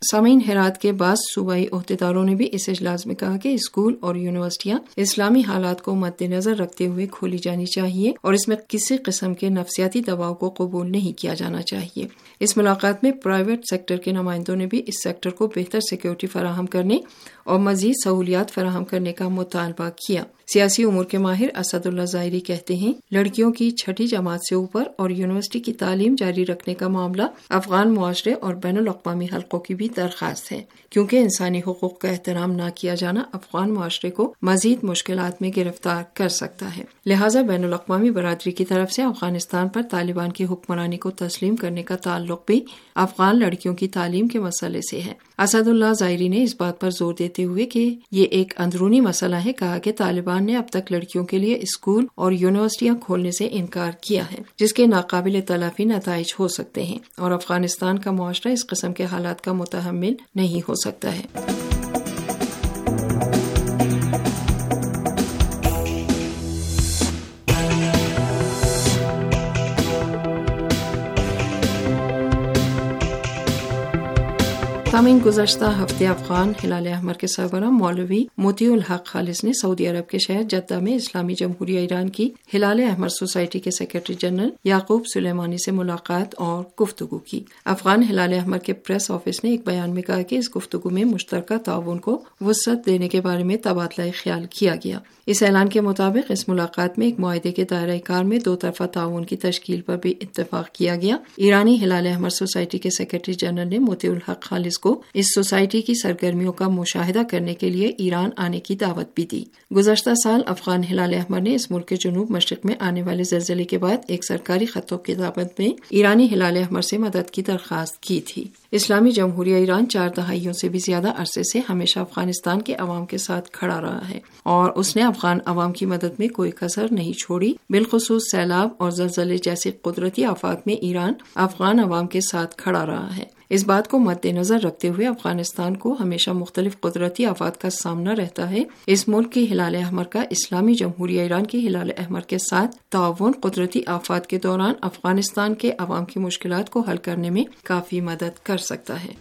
سامعین، ہرات کے بعض صوبائی عہدیداروں نے بھی اس اجلاس میں کہا کہ اسکول اور یونیورسٹیاں اسلامی حالات کو مد نظر رکھتے ہوئے کھولی جانی چاہیے اور اس میں کسی قسم کے نفسیاتی دباؤ کو قبول نہیں کیا جانا چاہیے۔ اس ملاقات میں پرائیویٹ سیکٹر کے نمائندوں نے بھی اس سیکٹر کو بہتر سیکیورٹی فراہم کرنے اور مزید سہولیات فراہم کرنے کا مطالبہ کیا۔ سیاسی امور کے ماہر اسد اللہ ظاہری کہتے ہیں، لڑکیوں کی 6ٹھی جماعت سے اوپر اور یونیورسٹی کی تعلیم جاری رکھنے کا معاملہ افغان معاشرے اور بین الاقوامی حلقوں کی بھی درخواست ہے، کیونکہ انسانی حقوق کا احترام نہ کیا جانا افغان معاشرے کو مزید مشکلات میں گرفتار کر سکتا ہے۔ لہٰذا بین الاقوامی برادری کی طرف سے افغانستان پر طالبان کی حکمرانی کو تسلیم کرنے کا تعلق بھی افغان لڑکیوں کی تعلیم کے مسئلے سے ہے۔ اسد اللہ ظاہری نے اس بات پر زور دیتے ہوئے کہ یہ ایک اندرونی مسئلہ ہے، کہا کہ طالبان نے اب تک لڑکیوں کے لیے اسکول اور یونیورسٹیاں کھولنے سے انکار کیا ہے، جس کے ناقابل تلافی نتائج ہو سکتے ہیں، اور افغانستان کا معاشرہ اس قسم کے حالات کا متحمل نہیں ہو سکتا ہے۔ سامعین، گزشتہ ہفتے افغان ہلال احمر کے سربراہ مولوی موتی الحق خالص نے سعودی عرب کے شہر جدہ میں اسلامی جمہوریہ ایران کی ہلال احمر سوسائٹی کے سیکرٹری جنرل یعقوب سلیمانی سے ملاقات اور گفتگو کی۔ افغان ہلال احمر کے پریس آفس نے ایک بیان میں کہا کہ اس گفتگو میں مشترکہ تعاون کو وسعت دینے کے بارے میں تبادلہ خیال کیا گیا۔ اس اعلان کے مطابق اس ملاقات میں ایک معاہدے کے دائرہ کار میں 2 طرفہ تعاون کی تشکیل پر بھی اتفاق کیا گیا۔ ایرانی ہلال احمر سوسائٹی کے سیکرٹری جنرل نے موتی الحق خالص کو اس سوسائٹی کی سرگرمیوں کا مشاہدہ کرنے کے لیے ایران آنے کی دعوت بھی دی۔ گزشتہ سال افغان ہلال احمر نے اس ملک کے جنوب مشرق میں آنے والے زلزلے کے بعد ایک سرکاری خط و کتابت میں ایرانی ہلال احمر سے مدد کی درخواست کی تھی۔ اسلامی جمہوریہ ایران 4 دہائیوں سے بھی زیادہ عرصے سے ہمیشہ افغانستان کے عوام کے ساتھ کھڑا رہا ہے، اور اس نے افغان عوام کی مدد میں کوئی کسر نہیں چھوڑی۔ بالخصوص سیلاب اور زلزلے جیسے قدرتی آفات میں ایران افغان عوام کے ساتھ کھڑا رہا ہے۔ اس بات کو مد نظر رکھتے ہوئے افغانستان کو ہمیشہ مختلف قدرتی آفات کا سامنا رہتا ہے۔ اس ملک کی ہلال احمر کا اسلامی جمہوریہ ایران کی ہلال احمر کے ساتھ تعاون قدرتی آفات کے دوران افغانستان کے عوام کی مشکلات کو حل کرنے میں کافی مدد کر سکتا ہے۔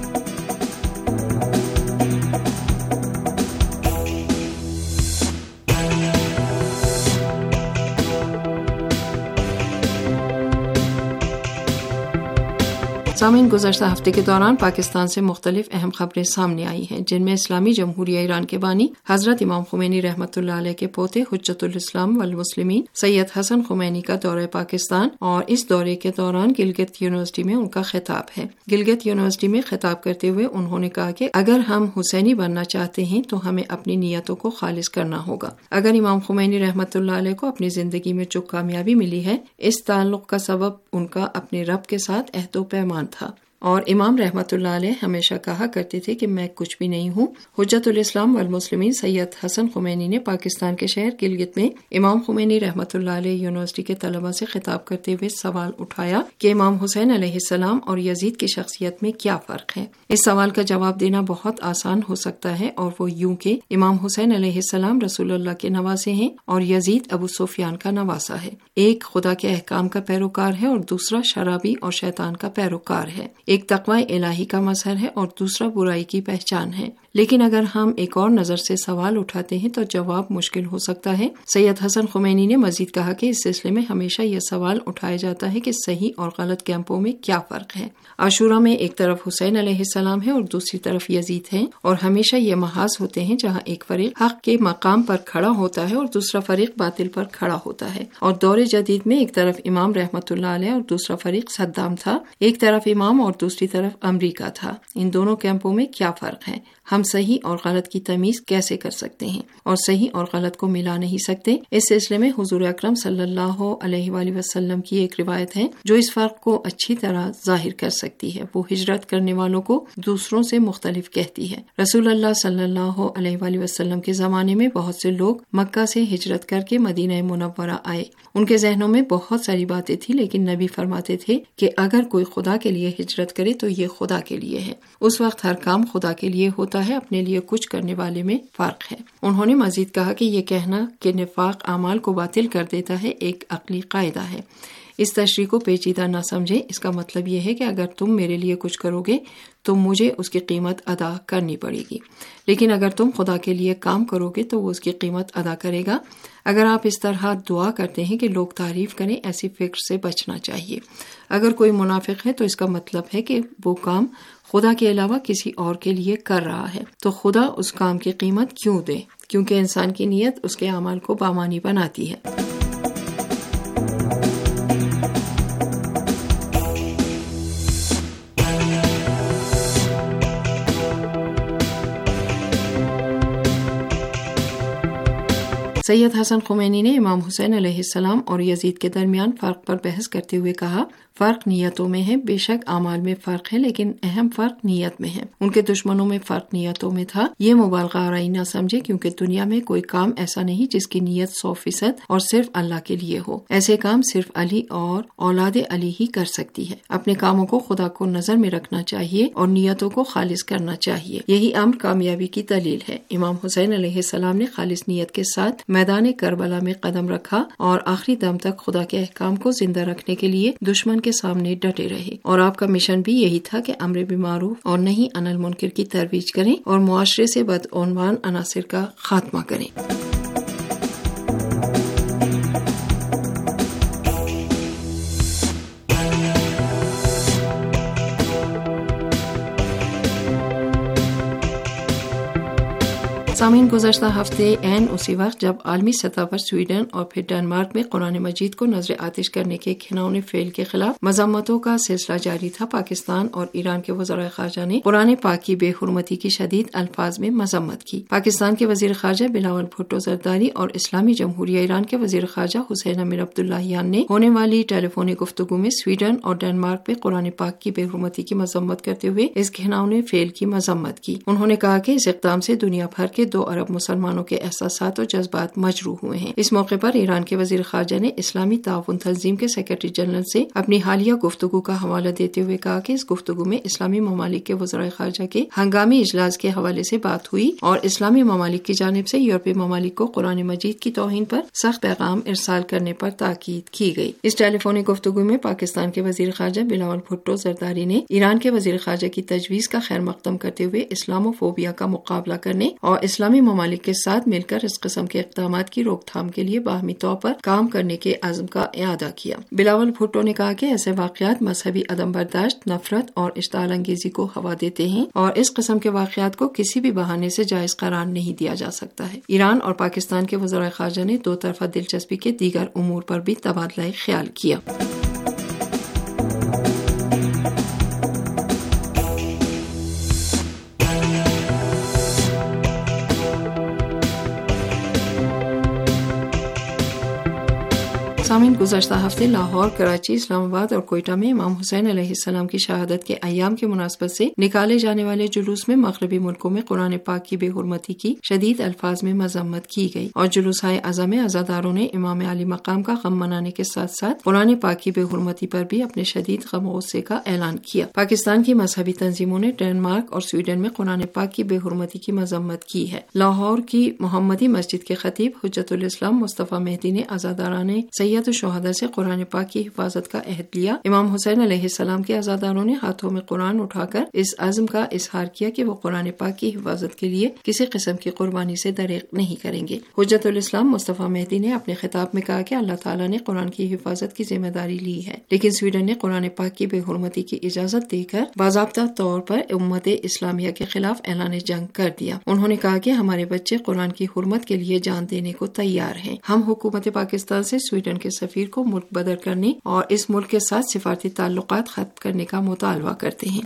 سامعین، گزشتہ ہفتے کے دوران پاکستان سے مختلف اہم خبریں سامنے آئی ہیں، جن میں اسلامی جمہوریہ ایران کے بانی حضرت امام خمینی رحمۃ اللہ علیہ کے پوتے حجت الاسلام والمسلمین سید حسن خمینی کا دورہ پاکستان، اور اس دورے کے دوران گلگت یونیورسٹی میں ان کا خطاب ہے۔ گلگت یونیورسٹی میں خطاب کرتے ہوئے انہوں نے کہا کہ اگر ہم حسینی بننا چاہتے ہیں تو ہمیں اپنی نیتوں کو خالص کرنا ہوگا۔ اگر امام خمینی رحمۃ اللہ علیہ کو اپنی زندگی میں جو کامیابی ملی ہے، اس تعلق کا سبب ان کا اپنے رب کے ساتھ عہد و پیمان تھا، اور امام رحمت اللہ علیہ ہمیشہ کہا کرتے تھے کہ میں کچھ بھی نہیں ہوں۔ حجت الاسلام والمسلمین سید حسن خمینی نے پاکستان کے شہر گلگت میں امام خمینی رحمت اللہ علیہ یونیورسٹی کے طلبہ سے خطاب کرتے ہوئے سوال اٹھایا کہ امام حسین علیہ السلام اور یزید کی شخصیت میں کیا فرق ہے۔ اس سوال کا جواب دینا بہت آسان ہو سکتا ہے، اور وہ یوں کہ امام حسین علیہ السلام رسول اللہ کے نواسے ہیں اور یزید ابو سفیان کا نواسا ہے۔ ایک خدا کے احکام کا پیروکار ہے اور دوسرا شرابی اور شیطان کا پیروکار ہے۔ ایک تقوی الہی کا مظہر ہے اور دوسرا برائی کی پہچان ہے۔ لیکن اگر ہم ایک اور نظر سے سوال اٹھاتے ہیں تو جواب مشکل ہو سکتا ہے۔ سید حسن خمینی نے مزید کہا کہ اس سلسلے میں ہمیشہ یہ سوال اٹھایا جاتا ہے کہ صحیح اور غلط کیمپوں میں کیا فرق ہے۔ عاشورہ میں ایک طرف حسین علیہ السلام ہے اور دوسری طرف یزید ہے، اور ہمیشہ یہ محاذ ہوتے ہیں جہاں ایک فریق حق کے مقام پر کھڑا ہوتا ہے اور دوسرا فریق باطل پر کھڑا ہوتا ہے۔ اور دور جدید میں ایک طرف امام رحمت اللہ علیہ اور دوسرا فریق صدام تھا، ایک طرف امام اور دوسری طرف امریکہ تھا۔ ان دونوں کیمپوں میں کیا فرق ہے؟ ہم صحیح اور غلط کی تمیز کیسے کر سکتے ہیں اور صحیح اور غلط کو ملا نہیں سکتے؟ اس سلسلے میں حضور اکرم صلی اللہ علیہ وآلہ وسلم کی ایک روایت ہے جو اس فرق کو اچھی طرح ظاہر کر سکتی ہے۔ وہ ہجرت کرنے والوں کو دوسروں سے مختلف کہتی ہے۔ رسول اللہ صلی اللہ علیہ وآلہ وسلم کے زمانے میں بہت سے لوگ مکہ سے ہجرت کر کے مدینہ منورہ آئے۔ ان کے ذہنوں میں بہت ساری باتیں تھی، لیکن نبی فرماتے تھے کہ اگر کوئی خدا کے لیے ہجرت کرے تو یہ خدا کے لیے ہے۔ اس وقت ہر کام خدا کے لیے ہوتا ہے، اپنے لیے کچھ کرنے والے میں فرق ہے۔ انہوں نے مزید کہا کہ یہ کہنا کہ نفاق اعمال کو باطل کر دیتا ہے ایک عقلی قاعدہ ہے۔ اس تشریح کو پیچیدہ نہ سمجھیں، اس کا مطلب یہ ہے کہ اگر تم میرے لیے کچھ کرو گے تو مجھے اس کی قیمت ادا کرنی پڑے گی، لیکن اگر تم خدا کے لیے کام کرو گے تو وہ اس کی قیمت ادا کرے گا۔ اگر آپ اس طرح دعا کرتے ہیں کہ لوگ تعریف کریں، ایسی فکر سے بچنا چاہیے۔ اگر کوئی منافق ہے تو اس کا مطلب ہے کہ وہ کام خدا کے علاوہ کسی اور کے لیے کر رہا ہے، تو خدا اس کام کی قیمت کیوں دے؟ کیونکہ انسان کی نیت اس کے اعمال کو بامانی بناتی ہے۔ سید حسن خمینی نے امام حسین علیہ السلام اور یزید کے درمیان فرق پر بحث کرتے ہوئے کہا، فرق نیتوں میں ہے، بے شک اعمال میں فرق ہے، لیکن اہم فرق نیت میں ہے۔ ان کے دشمنوں میں فرق نیتوں میں تھا۔ یہ مبالغہ آرائی نہ سمجھے، کیونکہ دنیا میں کوئی کام ایسا نہیں جس کی نیت 100% اور صرف اللہ کے لیے ہو۔ ایسے کام صرف علی اور اولاد علی ہی کر سکتی ہے۔ اپنے کاموں کو خدا کو نظر میں رکھنا چاہیے اور نیتوں کو خالص کرنا چاہیے، یہی امر کامیابی کی دلیل ہے۔ امام حسین علیہ السلام نے خالص نیت کے ساتھ میدان کربلا میں قدم رکھا اور آخری دم تک خدا کے احکام کو زندہ رکھنے کے لیے دشمن کے سامنے ڈٹے رہے، اور آپ کا مشن بھی یہی تھا کہ امر بالمعروف اور نہی عن المنکر کی ترویج کریں اور معاشرے سے بدعنوان عناصر کا خاتمہ کریں۔ سامعین، گزشتہ ہفتے عین اسی وقت جب عالمی سطح پر سویڈن اور پھر ڈنمارک میں قرآن مجید کو نظر آتش کرنے کے گھناؤنے فعل کے خلاف مذمتوں کا سلسلہ جاری تھا، پاکستان اور ایران کے وزرائے خارجہ نے قرآن پاک کی بے حرمتی کی شدید الفاظ میں مذمت کی۔ پاکستان کے وزیر خارجہ بلاول بھٹو زرداری اور اسلامی جمہوریہ ایران کے وزیر خارجہ حسین امیر عبداللہیان نے ہونے والی ٹیلی فونک گفتگو میں سویڈن اور ڈنمارک میں قرآن پاک کی بے حرمتی کی مذمت کرتے ہوئے اس گھناؤنے فعل کی مذمت کی۔ انہوں نے کہا کہ اس اقدام سے دنیا بھر کے 2 ارب مسلمانوں کے احساسات و جذبات مجروح ہوئے ہیں۔ اس موقع پر ایران کے وزیر خارجہ نے اسلامی تعاون تنظیم کے سیکرٹری جنرل سے اپنی حالیہ گفتگو کا حوالہ دیتے ہوئے کہا کہ اس گفتگو میں اسلامی ممالک کے وزرائے خارجہ کے ہنگامی اجلاس کے حوالے سے بات ہوئی اور اسلامی ممالک کی جانب سے یورپی ممالک کو قرآن مجید کی توہین پر سخت پیغام ارسال کرنے پر تاکید کی گئی۔ اس ٹیلی فونک گفتگو میں پاکستان کے وزیر خارجہ بلاول بھٹو زرداری نے ایران کے وزیر خارجہ کی تجویز کا خیر مقدم کرتے ہوئے اسلامو فوبیا کا مقابلہ کرنے اور اسلامی ممالک کے ساتھ مل کر اس قسم کے اقدامات کی روک تھام کے لیے باہمی طور پر کام کرنے کے عزم کا اعادہ کیا۔ بلاول بھٹو نے کہا کہ ایسے واقعات مذہبی عدم برداشت، نفرت اور اشتعال انگیزی کو ہوا دیتے ہیں اور اس قسم کے واقعات کو کسی بھی بہانے سے جائز قرار نہیں دیا جا سکتا ہے۔ ایران اور پاکستان کے وزرائے خارجہ نے 2 طرفہ دلچسپی کے دیگر امور پر بھی تبادلہ خیال کیا۔ سامعین، گزشتہ ہفتے لاہور، کراچی، اسلام آباد اور کوئٹہ میں امام حسین علیہ السلام کی شہادت کے ایام کی مناسبت سے نکالے جانے والے جلوس میں مغربی ملکوں میں قرآن پاک کی بے حرمتی کی شدید الفاظ میں مذمت کی گئی اور جلوسائے عزا میں عزاداروں نے امام علی مقام کا غم منانے کے ساتھ ساتھ قرآن پاک کی بے حرمتی پر بھی اپنے شدید غم و غصے کا اعلان کیا۔ پاکستان کی مذہبی تنظیموں نے ڈنمارک اور سویڈن میں قرآن پاک کی بے حرمتی کی مذمت کی ہے۔ لاہور کی محمدی مسجد کے خطیب حجت الاسلام مصطفیٰ مہدی نے عزاداران سید شہداء سے قرآن پاک کی حفاظت کا عہد لیا۔ امام حسین علیہ السلام کے عزاداروں نے ہاتھوں میں قرآن اٹھا کر اس عزم کا اظہار کیا کہ وہ قرآن پاک کی حفاظت کے لیے کسی قسم کی قربانی سے دریغ نہیں کریں گے۔ حجت الاسلام مصطفیٰ مہدی نے اپنے خطاب میں کہا کہ اللہ تعالیٰ نے قرآن کی حفاظت کی ذمہ داری لی ہے، لیکن سویڈن نے قرآن پاک کی بے حرمتی کی اجازت دے کر باضابطہ طور پر امت اسلامیہ کے خلاف اعلان جنگ کر دیا۔ انہوں نے کہا کہ ہمارے بچے قرآن کی حرمت کے لیے جان دینے کو تیار ہیں۔ ہم حکومت پاکستان سے سویڈن کے سفیر کو ملک بدر کرنے اور اس ملک کے ساتھ سفارتی تعلقات ختم کرنے کا مطالبہ کرتے ہیں۔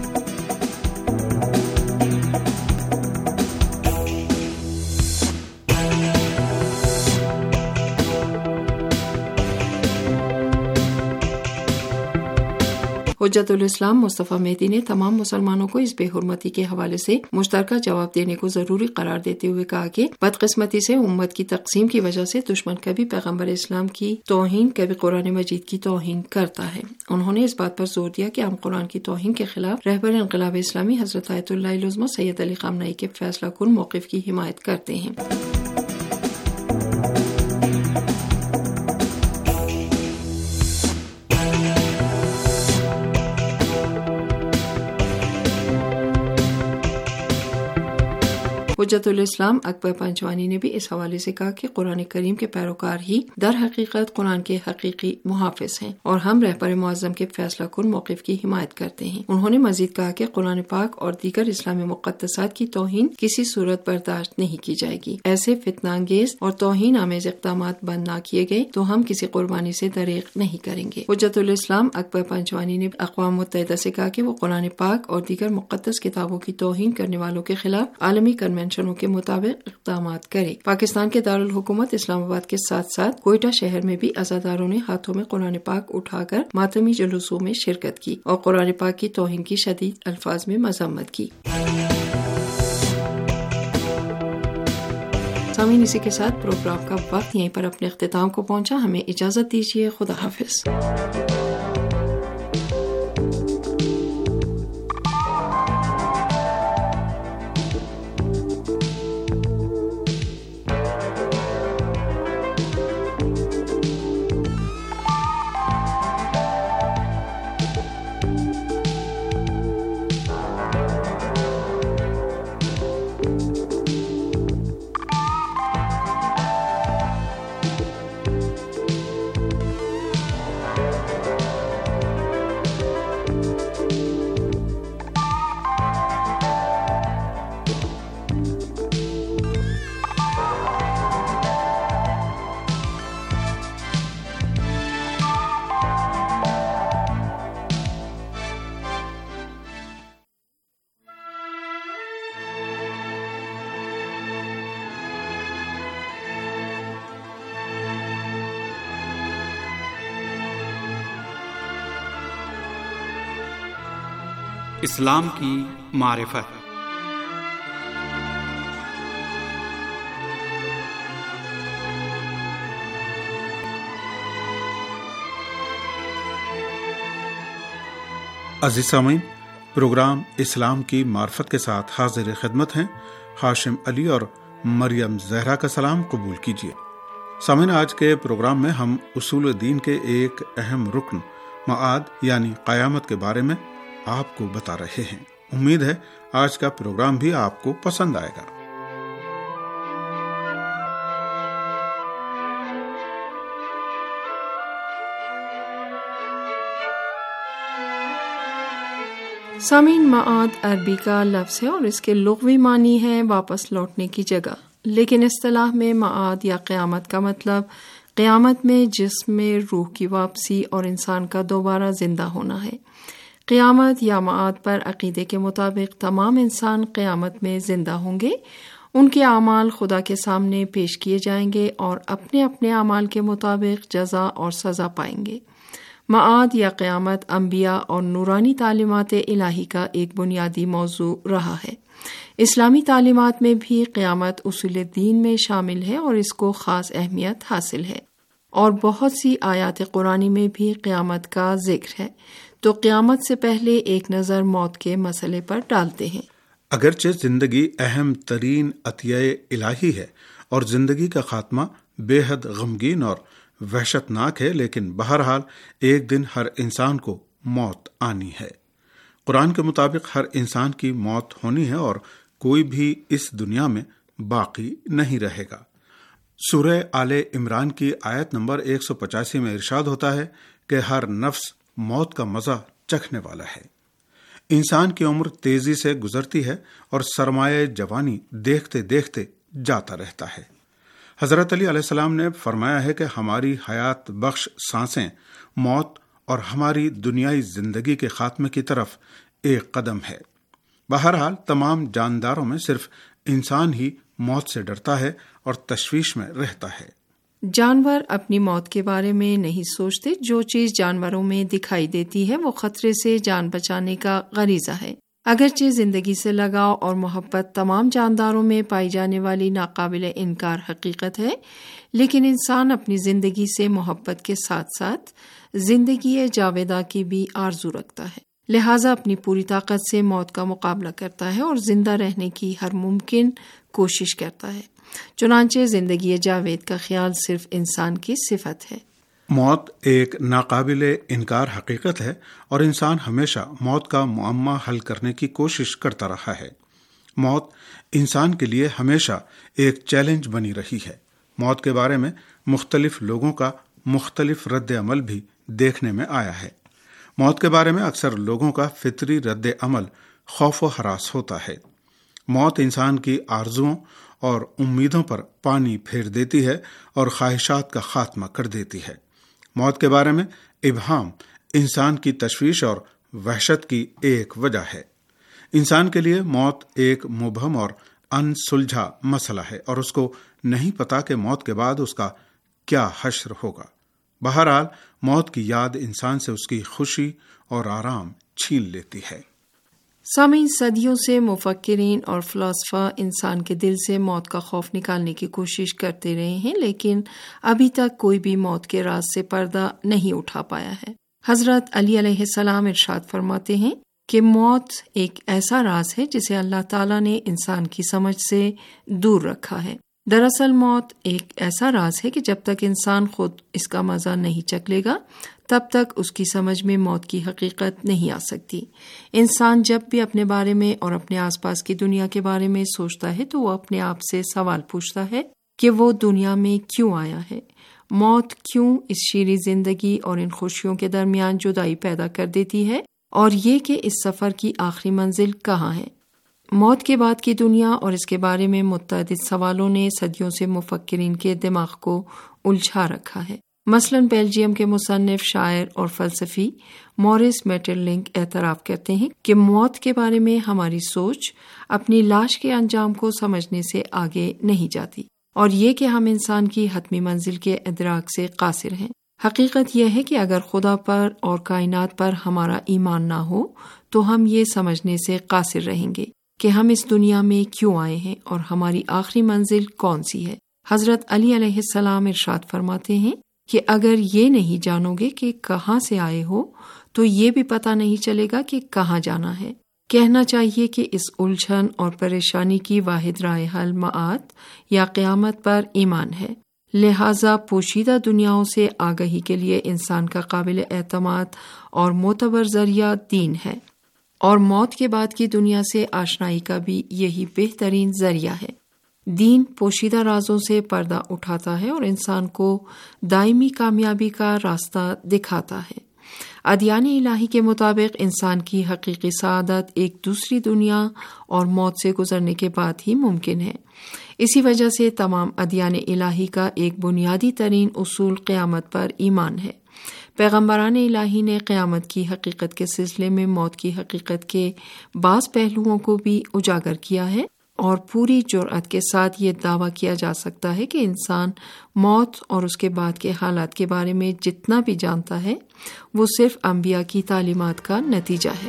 حجت الاسلام مصطفیٰ مہدی نے تمام مسلمانوں کو اس بے حرمتی کے حوالے سے مشترکہ جواب دینے کو ضروری قرار دیتے ہوئے کہا کہ بدقسمتی سے امت کی تقسیم کی وجہ سے دشمن کبھی پیغمبر اسلام کی توہین، کبھی قرآن مجید کی توہین کرتا ہے۔ انہوں نے اس بات پر زور دیا کہ ہم قرآن کی توہین کے خلاف رہبر انقلاب اسلامی حضرت آیت اللہ العظمہ سید علی خامنہئی کے فیصلہ کن موقف کی حمایت کرتے ہیں۔ حجت الاسلام اکبر پنجوانی نے بھی اس حوالے سے کہا کہ قرآن کریم کے پیروکار ہی در حقیقت قرآن کے حقیقی محافظ ہیں اور ہم رہبر معظم کے فیصلہ کن موقف کی حمایت کرتے ہیں۔ انہوں نے مزید کہا کہ قرآن پاک اور دیگر اسلامی مقدسات کی توہین کسی صورت برداشت نہیں کی جائے گی۔ ایسے فتنہ انگیز اور توہین آمیز اقدامات بند نہ کیے گئے تو ہم کسی قربانی سے دریغ نہیں کریں گے۔ حجت الاسلام اکبر پنجوانی نے اقوام متحدہ سے کہا کہ وہ قرآن پاک اور دیگر مقدس کتابوں کی توہین کرنے والوں کے خلاف عالمی کنونشنوں کے مطابق اقدامات کرے۔ پاکستان کے دارالحکومت اسلام آباد کے ساتھ ساتھ کوئٹہ شہر میں بھی عزاداروں نے ہاتھوں میں قرآن پاک اٹھا کر ماتمی جلوسوں میں شرکت کی اور قرآن پاک کی توہین کی شدید الفاظ میں مذمت کی۔ سامعین، اسی کے ساتھ پروگرام کا وقت یہیں پر اپنے اختتام کو پہنچا۔ ہمیں اجازت دیجیے، خدا حافظ۔ اسلام کی معرفت۔ عزیز سامعین، پروگرام اسلام کی معرفت کے ساتھ حاضر خدمت ہیں ہاشم علی اور مریم زہرا کا سلام قبول کیجیے۔ سامعین، آج کے پروگرام میں ہم اصول دین کے ایک اہم رکن معاد یعنی قیامت کے بارے میں آپ کو بتا رہے ہیں۔ امید ہے آج کا پروگرام بھی آپ کو پسند آئے گا۔ سامعین، معاد عربی کا لفظ ہے اور اس کے لغوی معنی ہے واپس لوٹنے کی جگہ، لیکن اصطلاح میں معاد یا قیامت کا مطلب قیامت میں جسم میں روح کی واپسی اور انسان کا دوبارہ زندہ ہونا ہے۔ قیامت یا معاد پر عقیدے کے مطابق تمام انسان قیامت میں زندہ ہوں گے، ان کے اعمال خدا کے سامنے پیش کیے جائیں گے اور اپنے اپنے اعمال کے مطابق جزا اور سزا پائیں گے۔ معاد یا قیامت انبیاء اور نورانی تعلیمات الہی کا ایک بنیادی موضوع رہا ہے۔ اسلامی تعلیمات میں بھی قیامت اصول دین میں شامل ہے اور اس کو خاص اہمیت حاصل ہے، اور بہت سی آیات قرآنی میں بھی قیامت کا ذکر ہے۔ تو قیامت سے پہلے ایک نظر موت کے مسئلے پر ڈالتے ہیں۔ اگرچہ زندگی اہم ترین عطیہ الہی ہے اور زندگی کا خاتمہ بے حد غمگین اور وحشت ناک ہے، لیکن بہرحال ایک دن ہر انسان کو موت آنی ہے۔ قرآن کے مطابق ہر انسان کی موت ہونی ہے اور کوئی بھی اس دنیا میں باقی نہیں رہے گا۔ سورہ آل عمران کی آیت نمبر 185 میں ارشاد ہوتا ہے کہ ہر نفس موت کا مزہ چکھنے والا ہے۔ انسان کی عمر تیزی سے گزرتی ہے اور سرمایہ جوانی دیکھتے دیکھتے جاتا رہتا ہے۔ حضرت علی علیہ السلام نے فرمایا ہے کہ ہماری حیات بخش سانسیں موت اور ہماری دنیائی زندگی کے خاتمے کی طرف ایک قدم ہے۔ بہرحال تمام جانداروں میں صرف انسان ہی موت سے ڈرتا ہے اور تشویش میں رہتا ہے۔ جانور اپنی موت کے بارے میں نہیں سوچتے، جو چیز جانوروں میں دکھائی دیتی ہے وہ خطرے سے جان بچانے کا غریزہ ہے۔ اگرچہ زندگی سے لگاؤ اور محبت تمام جانداروں میں پائی جانے والی ناقابل انکار حقیقت ہے، لیکن انسان اپنی زندگی سے محبت کے ساتھ ساتھ زندگی جاویدہ کی بھی آرزو رکھتا ہے، لہٰذا اپنی پوری طاقت سے موت کا مقابلہ کرتا ہے اور زندہ رہنے کی ہر ممکن کوشش کرتا ہے۔ چنانچہ زندگی جاوید کا خیال صرف انسان کی صفت ہے۔ موت ایک ناقابل انکار حقیقت ہے اور انسان ہمیشہ موت کا معمہ حل کرنے کی کوشش کرتا رہا ہے۔ موت انسان کے لیے ہمیشہ ایک چیلنج بنی رہی ہے۔ موت کے بارے میں مختلف لوگوں کا مختلف رد عمل بھی دیکھنے میں آیا ہے۔ موت کے بارے میں اکثر لوگوں کا فطری رد عمل خوف و ہراس ہوتا ہے۔ موت انسان کی آرزوؤں اور امیدوں پر پانی پھیر دیتی ہے اور خواہشات کا خاتمہ کر دیتی ہے۔ موت کے بارے میں ابہام انسان کی تشویش اور وحشت کی ایک وجہ ہے۔ انسان کے لیے موت ایک مبہم اور ان سلجھا مسئلہ ہے اور اس کو نہیں پتا کہ موت کے بعد اس کا کیا حشر ہوگا۔ بہرحال موت کی یاد انسان سے اس کی خوشی اور آرام چھین لیتی ہے۔ سامعین، صدیوں سے مفکرین اور فلاسفہ انسان کے دل سے موت کا خوف نکالنے کی کوشش کرتے رہے ہیں، لیکن ابھی تک کوئی بھی موت کے راز سے پردہ نہیں اٹھا پایا ہے۔ حضرت علی علیہ السلام ارشاد فرماتے ہیں کہ موت ایک ایسا راز ہے جسے اللہ تعالیٰ نے انسان کی سمجھ سے دور رکھا ہے۔ دراصل موت ایک ایسا راز ہے کہ جب تک انسان خود اس کا مزہ نہیں چکھ لے گا تب تک اس کی سمجھ میں موت کی حقیقت نہیں آ سکتی۔ انسان جب بھی اپنے بارے میں اور اپنے آس پاس کی دنیا کے بارے میں سوچتا ہے تو وہ اپنے آپ سے سوال پوچھتا ہے کہ وہ دنیا میں کیوں آیا ہے؟ موت کیوں اس شیریں زندگی اور ان خوشیوں کے درمیان جدائی پیدا کر دیتی ہے، اور یہ کہ اس سفر کی آخری منزل کہاں ہے؟ موت کے بعد کی دنیا اور اس کے بارے میں متعدد سوالوں نے صدیوں سے مفکرین کے دماغ کو الجھا رکھا ہے۔ مثلاً بیلجیم کے مصنف، شاعر اور فلسفی مورس میٹرلنک اعتراف کرتے ہیں کہ موت کے بارے میں ہماری سوچ اپنی لاش کے انجام کو سمجھنے سے آگے نہیں جاتی، اور یہ کہ ہم انسان کی حتمی منزل کے ادراک سے قاصر ہیں۔ حقیقت یہ ہے کہ اگر خدا پر اور کائنات پر ہمارا ایمان نہ ہو تو ہم یہ سمجھنے سے قاصر رہیں گے کہ ہم اس دنیا میں کیوں آئے ہیں اور ہماری آخری منزل کون سی ہے۔ حضرت علی علیہ السلام ارشاد فرماتے ہیں کہ اگر یہ نہیں جانو گے کہ کہاں سے آئے ہو تو یہ بھی پتہ نہیں چلے گا کہ کہاں جانا ہے۔ کہنا چاہیے کہ اس الجھن اور پریشانی کی واحد راہ حل معاد یا قیامت پر ایمان ہے، لہذا پوشیدہ دنیاؤں سے آگہی کے لیے انسان کا قابل اعتماد اور معتبر ذریعہ دین ہے، اور موت کے بعد کی دنیا سے آشنائی کا بھی یہی بہترین ذریعہ ہے۔ دین پوشیدہ رازوں سے پردہ اٹھاتا ہے اور انسان کو دائمی کامیابی کا راستہ دکھاتا ہے۔ ادیان الہی کے مطابق انسان کی حقیقی سعادت ایک دوسری دنیا اور موت سے گزرنے کے بعد ہی ممکن ہے۔ اسی وجہ سے تمام ادیان الہی کا ایک بنیادی ترین اصول قیامت پر ایمان ہے۔ پیغمبران الہی نے قیامت کی حقیقت کے سلسلے میں موت کی حقیقت کے بعض پہلوؤں کو بھی اجاگر کیا ہے، اور پوری جرأت کے ساتھ یہ دعویٰ کیا جا سکتا ہے کہ انسان موت اور اس کے بعد کے حالات کے بارے میں جتنا بھی جانتا ہے وہ صرف انبیاء کی تعلیمات کا نتیجہ ہے۔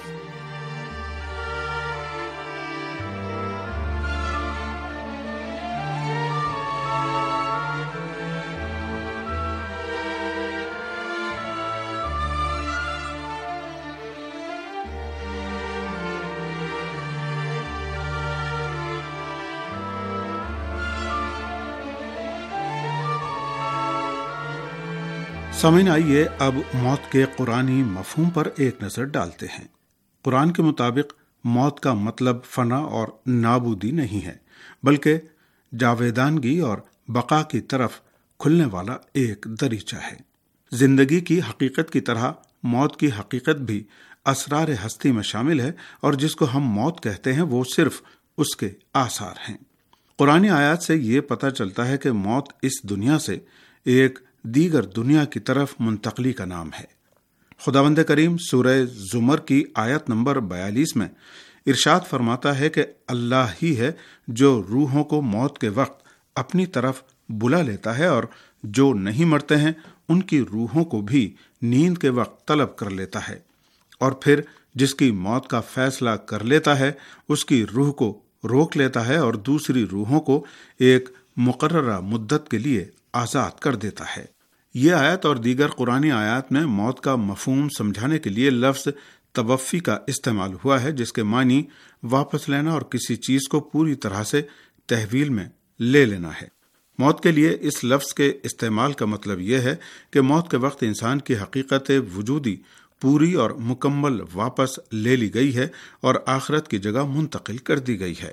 سامعین، آئیے اب موت کے قرآنی مفہوم پر ایک نظر ڈالتے ہیں۔ قرآن کے مطابق موت کا مطلب فنا اور نابودی نہیں ہے، بلکہ جاویدانگی اور بقا کی طرف کھلنے والا ایک دریچہ ہے۔ زندگی کی حقیقت کی طرح موت کی حقیقت بھی اسرار ہستی میں شامل ہے، اور جس کو ہم موت کہتے ہیں وہ صرف اس کے آثار ہیں۔ قرآنی آیات سے یہ پتہ چلتا ہے کہ موت اس دنیا سے ایک دیگر دنیا کی طرف منتقلی کا نام ہے۔ خداوند کریم سورہ زمر کی آیت نمبر 42 میں ارشاد فرماتا ہے کہ اللہ ہی ہے جو روحوں کو موت کے وقت اپنی طرف بلا لیتا ہے، اور جو نہیں مرتے ہیں ان کی روحوں کو بھی نیند کے وقت طلب کر لیتا ہے، اور پھر جس کی موت کا فیصلہ کر لیتا ہے اس کی روح کو روک لیتا ہے اور دوسری روحوں کو ایک مقررہ مدت کے لیے آزاد کر دیتا ہے۔ یہ آیت اور دیگر قرآنی آیات میں موت کا مفہوم سمجھانے کے لیے لفظ توفی کا استعمال ہوا ہے، جس کے معنی واپس لینا اور کسی چیز کو پوری طرح سے تحویل میں لے لینا ہے۔ موت کے لیے اس لفظ کے استعمال کا مطلب یہ ہے کہ موت کے وقت انسان کی حقیقت وجودی پوری اور مکمل واپس لے لی گئی ہے اور آخرت کی جگہ منتقل کر دی گئی ہے۔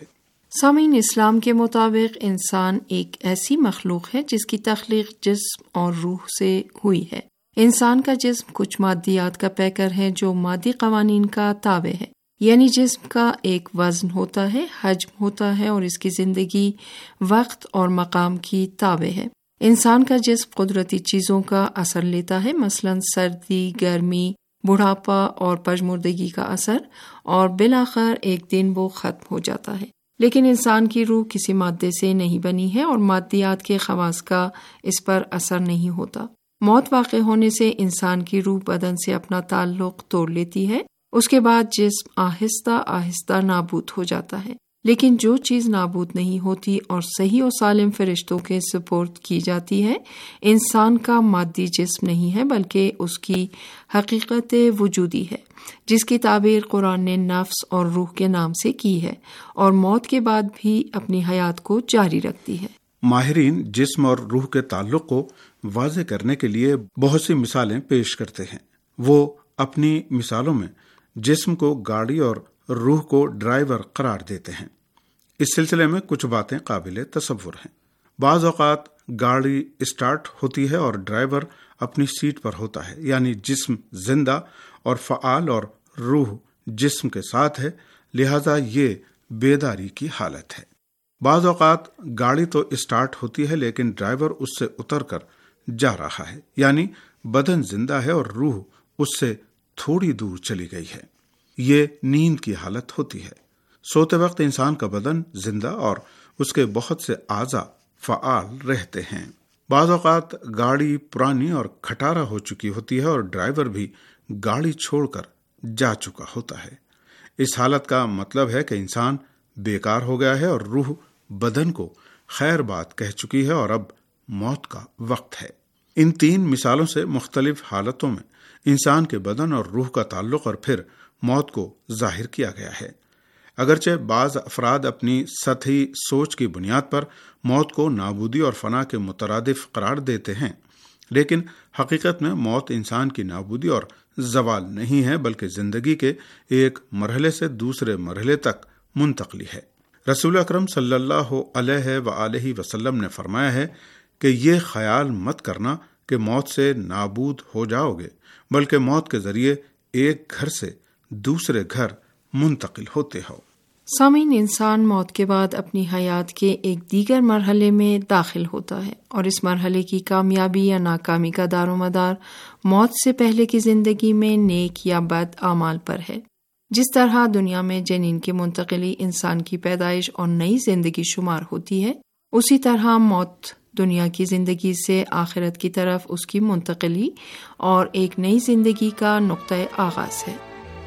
سامعین، اسلام کے مطابق انسان ایک ایسی مخلوق ہے جس کی تخلیق جسم اور روح سے ہوئی ہے۔ انسان کا جسم کچھ مادیات کا پیکر ہے جو مادی قوانین کا تابع ہے، یعنی جسم کا ایک وزن ہوتا ہے، حجم ہوتا ہے اور اس کی زندگی وقت اور مقام کی تابع ہے۔ انسان کا جسم قدرتی چیزوں کا اثر لیتا ہے، مثلا سردی، گرمی، بڑھاپا اور پژمردگی کا اثر، اور بالآخر ایک دن وہ ختم ہو جاتا ہے۔ لیکن انسان کی روح کسی مادے سے نہیں بنی ہے اور مادیات کے خواص کا اس پر اثر نہیں ہوتا۔ موت واقع ہونے سے انسان کی روح بدن سے اپنا تعلق توڑ لیتی ہے، اس کے بعد جسم آہستہ آہستہ نابود ہو جاتا ہے۔ لیکن جو چیز نابود نہیں ہوتی اور صحیح و سالم فرشتوں کے سپرد کی جاتی ہے، انسان کا مادی جسم نہیں ہے بلکہ اس کی حقیقت وجودی ہے، جس کی تعبیر قرآن نے نفس اور روح کے نام سے کی ہے اور موت کے بعد بھی اپنی حیات کو جاری رکھتی ہے۔ ماہرین جسم اور روح کے تعلق کو واضح کرنے کے لیے بہت سی مثالیں پیش کرتے ہیں۔ وہ اپنی مثالوں میں جسم کو گاڑی اور روح کو ڈرائیور قرار دیتے ہیں۔ اس سلسلے میں کچھ باتیں قابل تصور ہیں۔ بعض اوقات گاڑی اسٹارٹ ہوتی ہے اور ڈرائیور اپنی سیٹ پر ہوتا ہے، یعنی جسم زندہ اور فعال اور روح جسم کے ساتھ ہے، لہذا یہ بیداری کی حالت ہے۔ بعض اوقات گاڑی تو اسٹارٹ ہوتی ہے لیکن ڈرائیور اس سے اتر کر جا رہا ہے، یعنی بدن زندہ ہے اور روح اس سے تھوڑی دور چلی گئی ہے۔ یہ نیند کی حالت ہوتی ہے۔ سوتے وقت انسان کا بدن زندہ اور اس کے بہت سے اعضاء فعال رہتے ہیں۔ بعض اوقات گاڑی پرانی اور کھٹارا ہو چکی ہوتی ہے اور ڈرائیور بھی گاڑی چھوڑ کر جا چکا ہوتا ہے۔ اس حالت کا مطلب ہے کہ انسان بیکار ہو گیا ہے اور روح بدن کو خیر بات کہہ چکی ہے اور اب موت کا وقت ہے۔ ان تین مثالوں سے مختلف حالتوں میں انسان کے بدن اور روح کا تعلق اور پھر موت کو ظاہر کیا گیا ہے۔ اگرچہ بعض افراد اپنی سطحی سوچ کی بنیاد پر موت کو نابودی اور فنا کے مترادف قرار دیتے ہیں، لیکن حقیقت میں موت انسان کی نابودی اور زوال نہیں ہے بلکہ زندگی کے ایک مرحلے سے دوسرے مرحلے تک منتقلی ہے۔ رسول اکرم صلی اللہ علیہ وآلہ وسلم نے فرمایا ہے کہ یہ خیال مت کرنا کہ موت سے نابود ہو جاؤ گے، بلکہ موت کے ذریعے ایک گھر سے دوسرے گھر منتقل ہوتے ہو۔ سامعین، انسان موت کے بعد اپنی حیات کے ایک دیگر مرحلے میں داخل ہوتا ہے اور اس مرحلے کی کامیابی یا ناکامی کا دار و مدار موت سے پہلے کی زندگی میں نیک یا بد اعمال پر ہے۔ جس طرح دنیا میں جنین کی منتقلی انسان کی پیدائش اور نئی زندگی شمار ہوتی ہے، اسی طرح موت دنیا کی زندگی سے آخرت کی طرف اس کی منتقلی اور ایک نئی زندگی کا نقطۂ آغاز ہے۔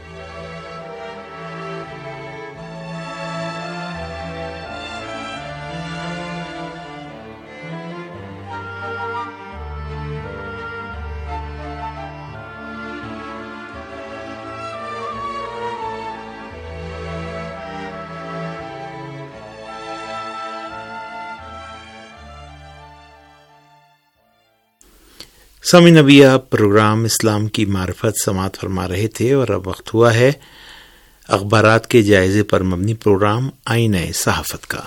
سامعین، ابھی آپ پروگرام اسلام کی معرفت سماعت فرما رہے تھے اور اب وقت ہوا ہے اخبارات کے جائزے پر مبنی پروگرام آئینہ صحافت کا۔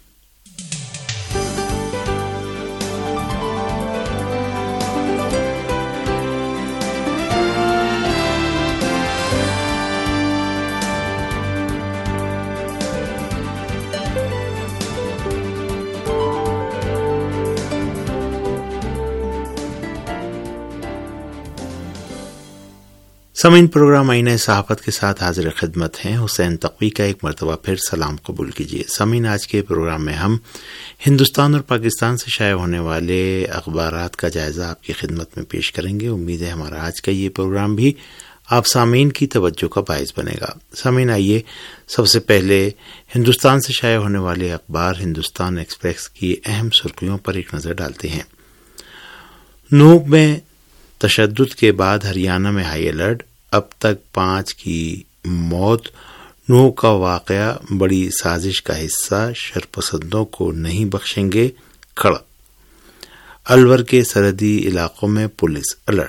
سامعین، پروگرام آئینہ صحافت کے ساتھ حاضر خدمت ہیں۔ حسین تقوی کا ایک مرتبہ پھر سلام قبول کیجیے۔ سامعین، آج کے پروگرام میں ہم ہندوستان اور پاکستان سے شائع ہونے والے اخبارات کا جائزہ آپ کی خدمت میں پیش کریں گے۔ امید ہے ہمارا آج کا یہ پروگرام بھی آپ سامعین کی توجہ کا باعث بنے گا۔ سامعین، آئیے سب سے پہلے ہندوستان سے شائع ہونے والے اخبار ہندوستان ایکسپریس کی اہم سرخیوں پر ایک نظر ڈالتے ہیں۔ نوب میں تشدد کے بعد ہریانہ میں ہائی الرٹ، اب تک 5 کی موت۔ نوح کا واقعہ بڑی سازش کا حصہ، شرپسندوں کو نہیں بخشیں گے کھڑا۔ الور کے سرحدی علاقوں میں police alert.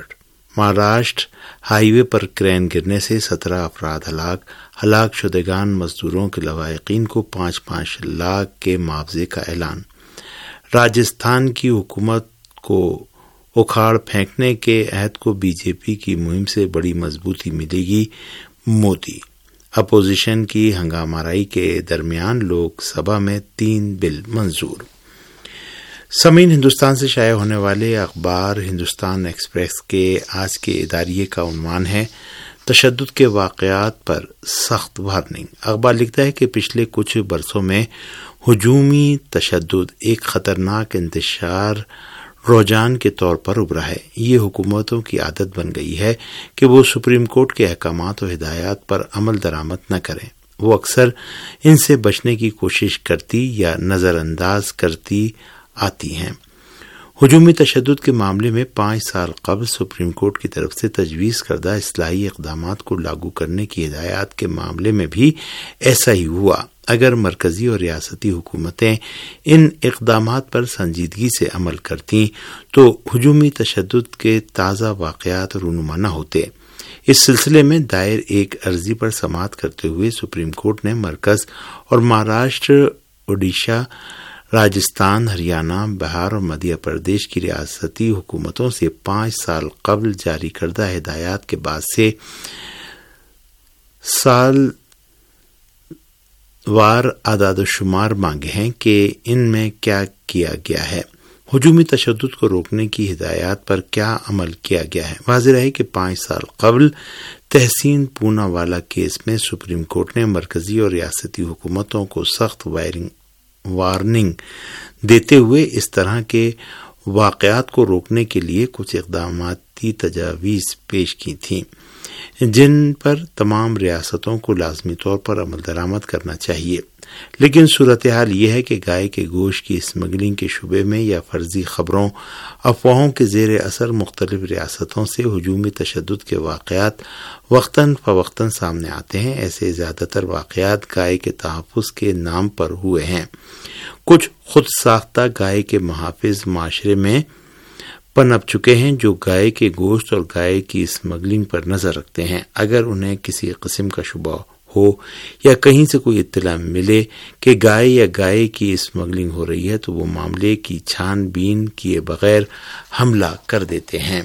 Maharashtra highway پر کرین گرنے سے 17 افراد ہلاک شدگان مزدوروں کے لواحقین کو 5-5 لاکھ کے معاوضے کا اعلان۔ راجستھان کی حکومت کو اکھاڑ پھینکنے کے عہد کو بی جے پی کی مہم سے بڑی مضبوطی ملے گی، مودی۔ اپوزیشن کی ہنگامہ آرائی کے درمیان لوک سبھا میں 3 بل منظور۔ سامعین، ہندوستان سے شائع ہونے والے اخبار ہندوستان ایکسپریس کے آج کے اداریے کا عنوان ہے تشدد کے واقعات پر سخت وارننگ۔ اخبار لکھتا ہے کہ پچھلے کچھ برسوں میں ہجومی تشدد ایک خطرناک انتشار رجحان کے طور پر ابھرا ہے۔ یہ حکومتوں کی عادت بن گئی ہے کہ وہ سپریم کورٹ کے احکامات و ہدایات پر عمل درآمد نہ کریں۔ وہ اکثر ان سے بچنے کی کوشش کرتی یا نظر انداز کرتی آتی ہیں۔ ہجومی تشدد کے معاملے میں 5 سال قبل سپریم کورٹ کی طرف سے تجویز کردہ اصلاحی اقدامات کو لاگو کرنے کی ہدایات کے معاملے میں بھی ایسا ہی ہوا۔ اگر مرکزی اور ریاستی حکومتیں ان اقدامات پر سنجیدگی سے عمل کرتیں تو ہجومی تشدد کے تازہ واقعات رونما نہ ہوتے۔ اس سلسلے میں دائر ایک عرضی پر سماعت کرتے ہوئے سپریم کورٹ نے مرکز اور مہاراشٹر، اڈیشہ، راجستھان، ہریانہ، بہار اور مدھیہ پردیش کی ریاستی حکومتوں سے 5 سال قبل جاری کردہ ہدایات کے بعد سے سال وار اعداد و شمار مانگے ہیں کہ ان میں کیا کیا گیا ہے، ہجومی تشدد کو روکنے کی ہدایات پر کیا عمل کیا گیا ہے۔ واضح ہے کہ 5 سال قبل تحسین پوناوالا کیس میں سپریم کورٹ نے مرکزی اور ریاستی حکومتوں کو سخت وارننگ دیتے ہوئے اس طرح کے واقعات کو روکنے کے لیے کچھ اقداماتی تجاویز پیش کی تھیں جن پر تمام ریاستوں کو لازمی طور پر عمل درآمد کرنا چاہیے۔ لیکن صورتحال یہ ہے کہ گائے کے گوشت کی اسمگلنگ کے شبے میں یا فرضی خبروں، افواہوں کے زیر اثر مختلف ریاستوں سے ہجومی تشدد کے واقعات وقتاً فوقتاً سامنے آتے ہیں۔ ایسے زیادہ تر واقعات گائے کے تحفظ کے نام پر ہوئے ہیں۔ کچھ خود ساختہ گائے کے محافظ معاشرے میں پنپ چکے ہیں جو گائے کے گوشت اور گائے کی اسمگلنگ پر نظر رکھتے ہیں۔ اگر انہیں کسی قسم کا شبہ ہو یا کہیں سے کوئی اطلاع ملے کہ گائے یا گائے کی اسمگلنگ ہو رہی ہے تو وہ معاملے کی چھان بین کیے بغیر حملہ کر دیتے ہیں۔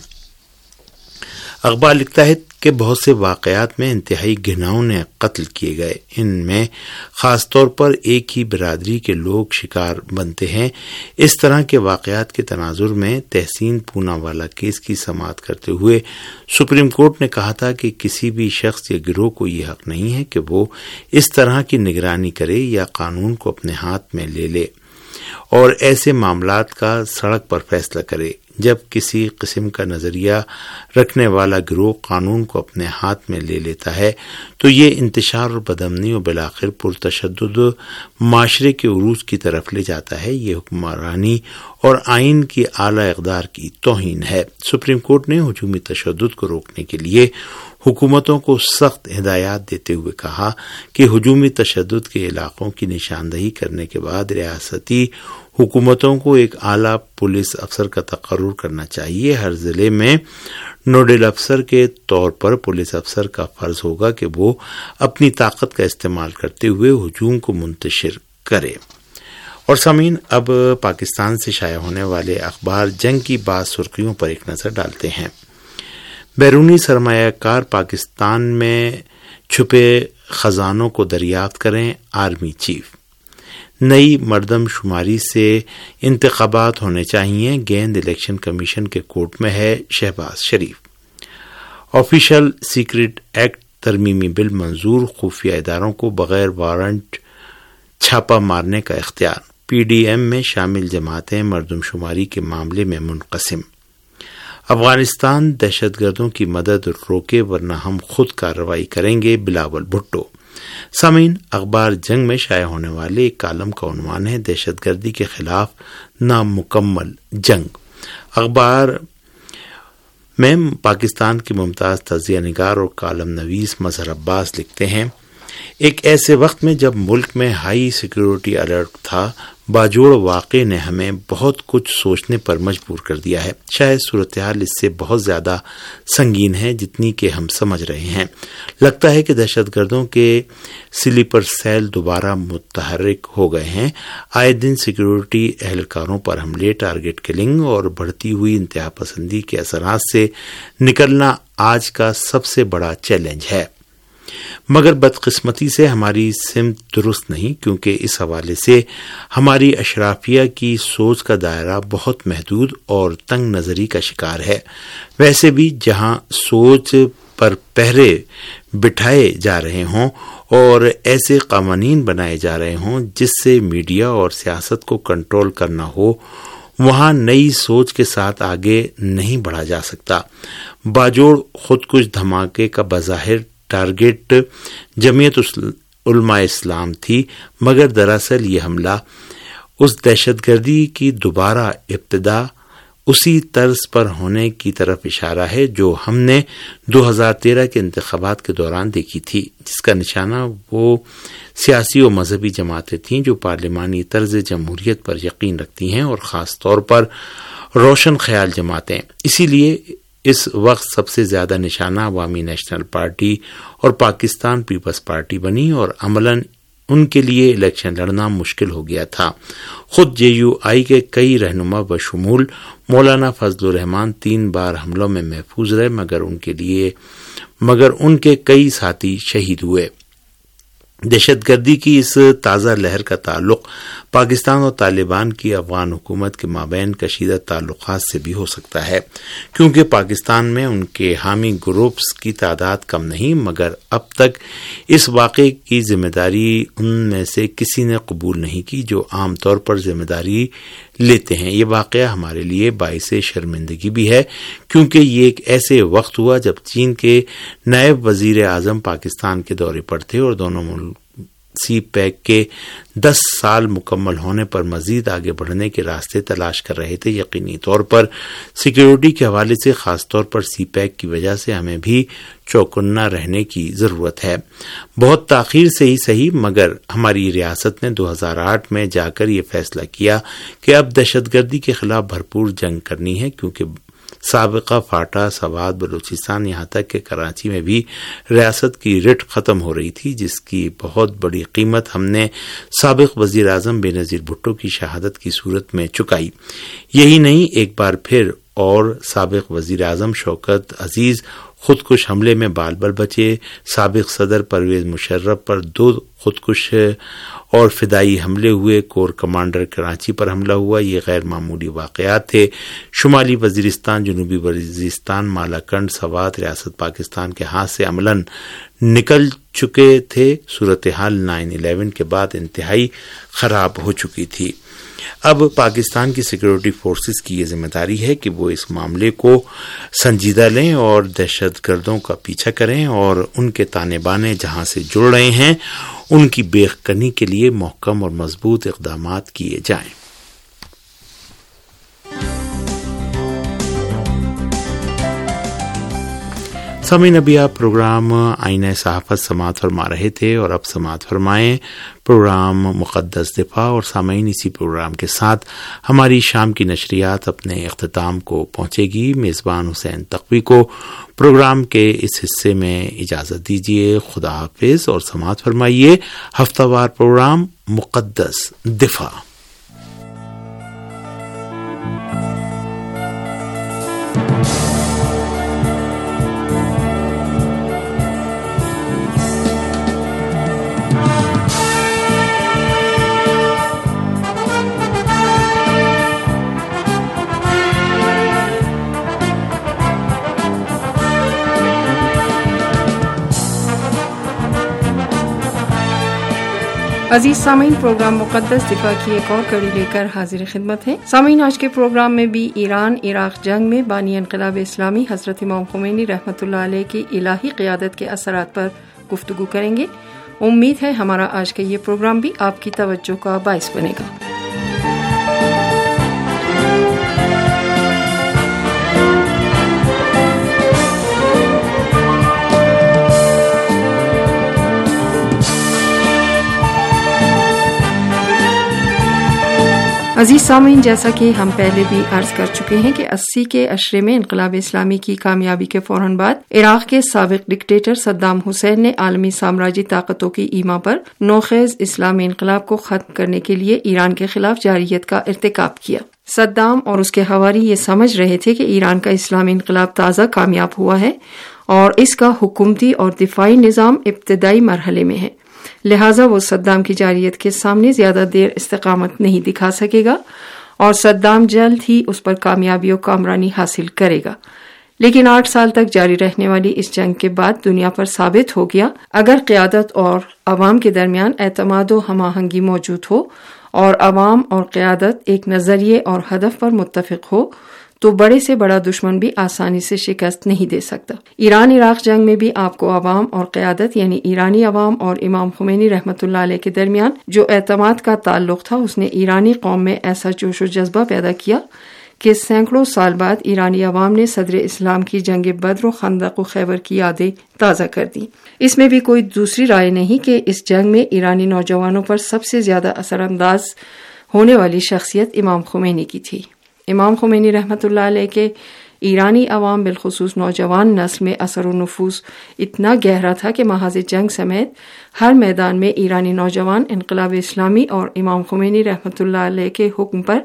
اخبار لکھتا ہے کہ بہت سے واقعات میں انتہائی گھناؤنے قتل کیے گئے، ان میں خاص طور پر ایک ہی برادری کے لوگ شکار بنتے ہیں۔ اس طرح کے واقعات کے تناظر میں تحسین پوناوالا کیس کی سماعت کرتے ہوئے سپریم کورٹ نے کہا تھا کہ کسی بھی شخص یا گروہ کو یہ حق نہیں ہے کہ وہ اس طرح کی نگرانی کرے یا قانون کو اپنے ہاتھ میں لے لے اور ایسے معاملات کا سڑک پر فیصلہ کرے۔ جب کسی قسم کا نظریہ رکھنے والا گروہ قانون کو اپنے ہاتھ میں لے لیتا ہے تو یہ انتشار اور بدامنی و بالآخر پرتشدد معاشرے کے عروج کی طرف لے جاتا ہے۔ یہ حکمرانی اور آئین کی اعلی اقدار کی توہین ہے۔ سپریم کورٹ نے ہجومی تشدد کو روکنے کے لیے حکومتوں کو سخت ہدایات دیتے ہوئے کہا کہ ہجومی تشدد کے علاقوں کی نشاندہی کرنے کے بعد ریاستی حکومتوں کو ایک اعلیٰ پولیس افسر کا تقرر کرنا چاہیے۔ ہر ضلع میں نوڈل افسر کے طور پر پولیس افسر کا فرض ہوگا کہ وہ اپنی طاقت کا استعمال کرتے ہوئے ہجوم کو منتشر کرے۔ اور سامعین، اب پاکستان سے شائع ہونے والے اخبار جنگ کی بعض سرخیوں پر ایک نظر ڈالتے ہیں۔ بیرونی سرمایہ کار پاکستان میں چھپے خزانوں کو دریافت کریں، آرمی چیف۔ نئی مردم شماری سے انتخابات ہونے چاہیے، گیند الیکشن کمیشن کے کورٹ میں ہے، Shehbaz Sharif. Official secret act ترمیمی بل منظور، خفیہ اداروں کو بغیر وارنٹ چھاپا مارنے کا اختیار۔ پی ڈی ایم میں شامل جماعتیں مردم شماری کے معاملے میں منقسم۔ افغانستان دہشت گردوں کی مدد روکے ورنہ ہم خود کارروائی کریں گے، بلاول بھٹو۔ سامعین، اخبار جنگ میں شائع ہونے والے ایک کالم کا عنوان ہے دہشت گردی کے خلاف نامکمل جنگ۔ اخبار میں پاکستان کے ممتاز تجزیہ نگار اور کالم نویس مظہر عباس لکھتے ہیں ایک ایسے وقت میں جب ملک میں ہائی سیکیورٹی الرٹ تھا، باجوڑ واقعے نے ہمیں بہت کچھ سوچنے پر مجبور کر دیا ہے۔ شاید صورتحال اس سے بہت زیادہ سنگین ہے جتنی کہ ہم سمجھ رہے ہیں۔ لگتا ہے کہ دہشت گردوں کے سلیپر سیل دوبارہ متحرک ہو گئے ہیں۔ آئے دن سیکیورٹی اہلکاروں پر حملے، ٹارگٹ کلنگ اور بڑھتی ہوئی انتہا پسندی کے اثرات سے نکلنا آج کا سب سے بڑا چیلنج ہے۔ مگر بدقسمتی سے ہماری سمت درست نہیں، کیونکہ اس حوالے سے ہماری اشرافیہ کی سوچ کا دائرہ بہت محدود اور تنگ نظری کا شکار ہے۔ ویسے بھی جہاں سوچ پر پہرے بٹھائے جا رہے ہوں اور ایسے قوانین بنائے جا رہے ہوں جس سے میڈیا اور سیاست کو کنٹرول کرنا ہو، وہاں نئی سوچ کے ساتھ آگے نہیں بڑھا جا سکتا۔ باجوڑ خودکش دھماکے کا بظاہر ٹارگٹ جمعیت علماء اسلام تھی، مگر دراصل یہ حملہ اس دہشت گردی کی دوبارہ ابتدا اسی طرز پر ہونے کی طرف اشارہ ہے جو ہم نے 2013 کے انتخابات کے دوران دیکھی تھی، جس کا نشانہ وہ سیاسی و مذہبی جماعتیں تھیں جو پارلیمانی طرز جمہوریت پر یقین رکھتی ہیں، اور خاص طور پر روشن خیال جماعتیں۔ اسی لیے اس وقت سب سے زیادہ نشانہ عوامی نیشنل پارٹی اور پاکستان پیپلز پارٹی بنی، اور عملاً ان کے لیے الیکشن لڑنا مشکل ہو گیا تھا۔ خود JUI کے کئی رہنما بشمول مولانا فضل الرحمان 3 بار حملوں میں محفوظ رہے، مگر ان کے کئی ساتھی شہید ہوئے۔ دہشت گردی کی اس تازہ لہر کا تعلق پاکستان اور طالبان کی افغان حکومت کے مابین کشیدہ تعلقات سے بھی ہو سکتا ہے، کیونکہ پاکستان میں ان کے حامی گروپس کی تعداد کم نہیں، مگر اب تک اس واقعے کی ذمہ داری ان میں سے کسی نے قبول نہیں کی جو عام طور پر ذمہ داری لیتے ہیں۔ یہ واقعہ ہمارے لیے باعث شرمندگی بھی ہے، کیونکہ یہ ایک ایسے وقت ہوا جب چین کے نائب وزیر اعظم پاکستان کے دورے پر تھے اور دونوں ملک سی پیک کے 10 سال مکمل ہونے پر مزید آگے بڑھنے کے راستے تلاش کر رہے تھے۔ یقینی طور پر سیکیورٹی کے حوالے سے، خاص طور پر سی پیک کی وجہ سے، ہمیں بھی چوکنا رہنے کی ضرورت ہے۔ بہت تاخیر سے ہی صحیح، مگر ہماری ریاست نے 2008 میں جا کر یہ فیصلہ کیا کہ اب دہشت گردی کے خلاف بھرپور جنگ کرنی ہے، کیونکہ سابقہ فاٹا، سوات، بلوچستان، یہاں تک کہ کراچی میں بھی ریاست کی رٹ ختم ہو رہی تھی، جس کی بہت بڑی قیمت ہم نے سابق وزیر اعظم بے نظیر بھٹو کی شہادت کی صورت میں چکائی۔ یہی نہیں، ایک بار پھر اور سابق وزیر اعظم شوکت عزیز خودکش حملے میں بال بال بچے۔ سابق صدر پرویز مشرف پر 2 خودکش اور فدائی حملے ہوئے۔ کور کمانڈر کراچی پر حملہ ہوا۔ یہ غیر معمولی واقعات تھے۔ شمالی وزیرستان، جنوبی وزیرستان، مالاکنڈ، سوات ریاست پاکستان کے ہاتھ سے عملاً نکل چکے تھے۔ صورتحال 9/11 کے بعد انتہائی خراب ہو چکی تھی۔ اب پاکستان کی سیکیورٹی فورسز کی یہ ذمہ داری ہے کہ وہ اس معاملے کو سنجیدہ لیں اور دہشت گردوں کا پیچھا کریں، اور ان کے تانے بانے جہاں سے جڑ رہے ہیں ان کی بے کنی کے لیے محکم اور مضبوط اقدامات کیے جائیں۔ سامعین، ابھی آپ پروگرام آئینہ صحافت سماعت فرما رہے تھے، اور اب سماعت فرمائیں پروگرام مقدس دفاع۔ اور سامعین، اسی پروگرام کے ساتھ ہماری شام کی نشریات اپنے اختتام کو پہنچے گی۔ میزبان حسین تقوی کو پروگرام کے اس حصے میں اجازت دیجیے۔ خدا حافظ، اور سماعت فرمائیے ہفتہ وار پروگرام مقدس دفاع۔ عزیز سامعین، پروگرام مقدس دفاع کی ایک اور کڑی لے کر حاضر خدمت ہے۔ سامعین، آج کے پروگرام میں بھی ایران عراق جنگ میں بانی انقلاب اسلامی حضرت امام خمینی رحمۃ اللہ علیہ کی الہی قیادت کے اثرات پر گفتگو کریں گے۔ امید ہے ہمارا آج کا یہ پروگرام بھی آپ کی توجہ کا باعث بنے گا۔ عزیز سامعین، جیسا کہ ہم پہلے بھی عرض کر چکے ہیں کہ 80 کے عشرے میں انقلاب اسلامی کی کامیابی کے فوراً بعد عراق کے سابق ڈکٹیٹر صدام حسین نے عالمی سامراجی طاقتوں کی ایما پر نوخیز اسلامی انقلاب کو ختم کرنے کے لیے ایران کے خلاف جارحیت کا ارتکاب کیا۔ صدام اور اس کے حواری یہ سمجھ رہے تھے کہ ایران کا اسلامی انقلاب تازہ کامیاب ہوا ہے اور اس کا حکومتی اور دفاعی نظام ابتدائی مرحلے میں ہے، لہٰذا وہ صدام کی جارحیت کے سامنے زیادہ دیر استقامت نہیں دکھا سکے گا اور صدام جلد ہی اس پر کامیابی و کامرانی حاصل کرے گا۔ لیکن 8 سال تک جاری رہنے والی اس جنگ کے بعد دنیا پر ثابت ہو گیا، اگر قیادت اور عوام کے درمیان اعتماد و ہم آہنگی موجود ہو اور عوام اور قیادت ایک نظریے اور ہدف پر متفق ہو تو بڑے سے بڑا دشمن بھی آسانی سے شکست نہیں دے سکتا۔ ایران عراق جنگ میں بھی آپ کو عوام اور قیادت یعنی ایرانی عوام اور امام خمینی رحمۃ اللہ علیہ کے درمیان جو اعتماد کا تعلق تھا، اس نے ایرانی قوم میں ایسا جوش و جذبہ پیدا کیا کہ سینکڑوں سال بعد ایرانی عوام نے صدر اسلام کی جنگ بدر و خندق و خیبر کی یادیں تازہ کر دیں۔ اس میں بھی کوئی دوسری رائے نہیں کہ اس جنگ میں ایرانی نوجوانوں پر سب سے زیادہ اثر انداز ہونے والی شخصیت امام خمینی کی تھی۔ امام خمینی رحمۃ اللہ علیہ کے ایرانی عوام بالخصوص نوجوان نسل میں اثر و نفوذ اتنا گہرا تھا کہ محاذ جنگ سمیت ہر میدان میں ایرانی نوجوان انقلاب اسلامی اور امام خمینی رحمۃ اللہ علیہ کے حکم پر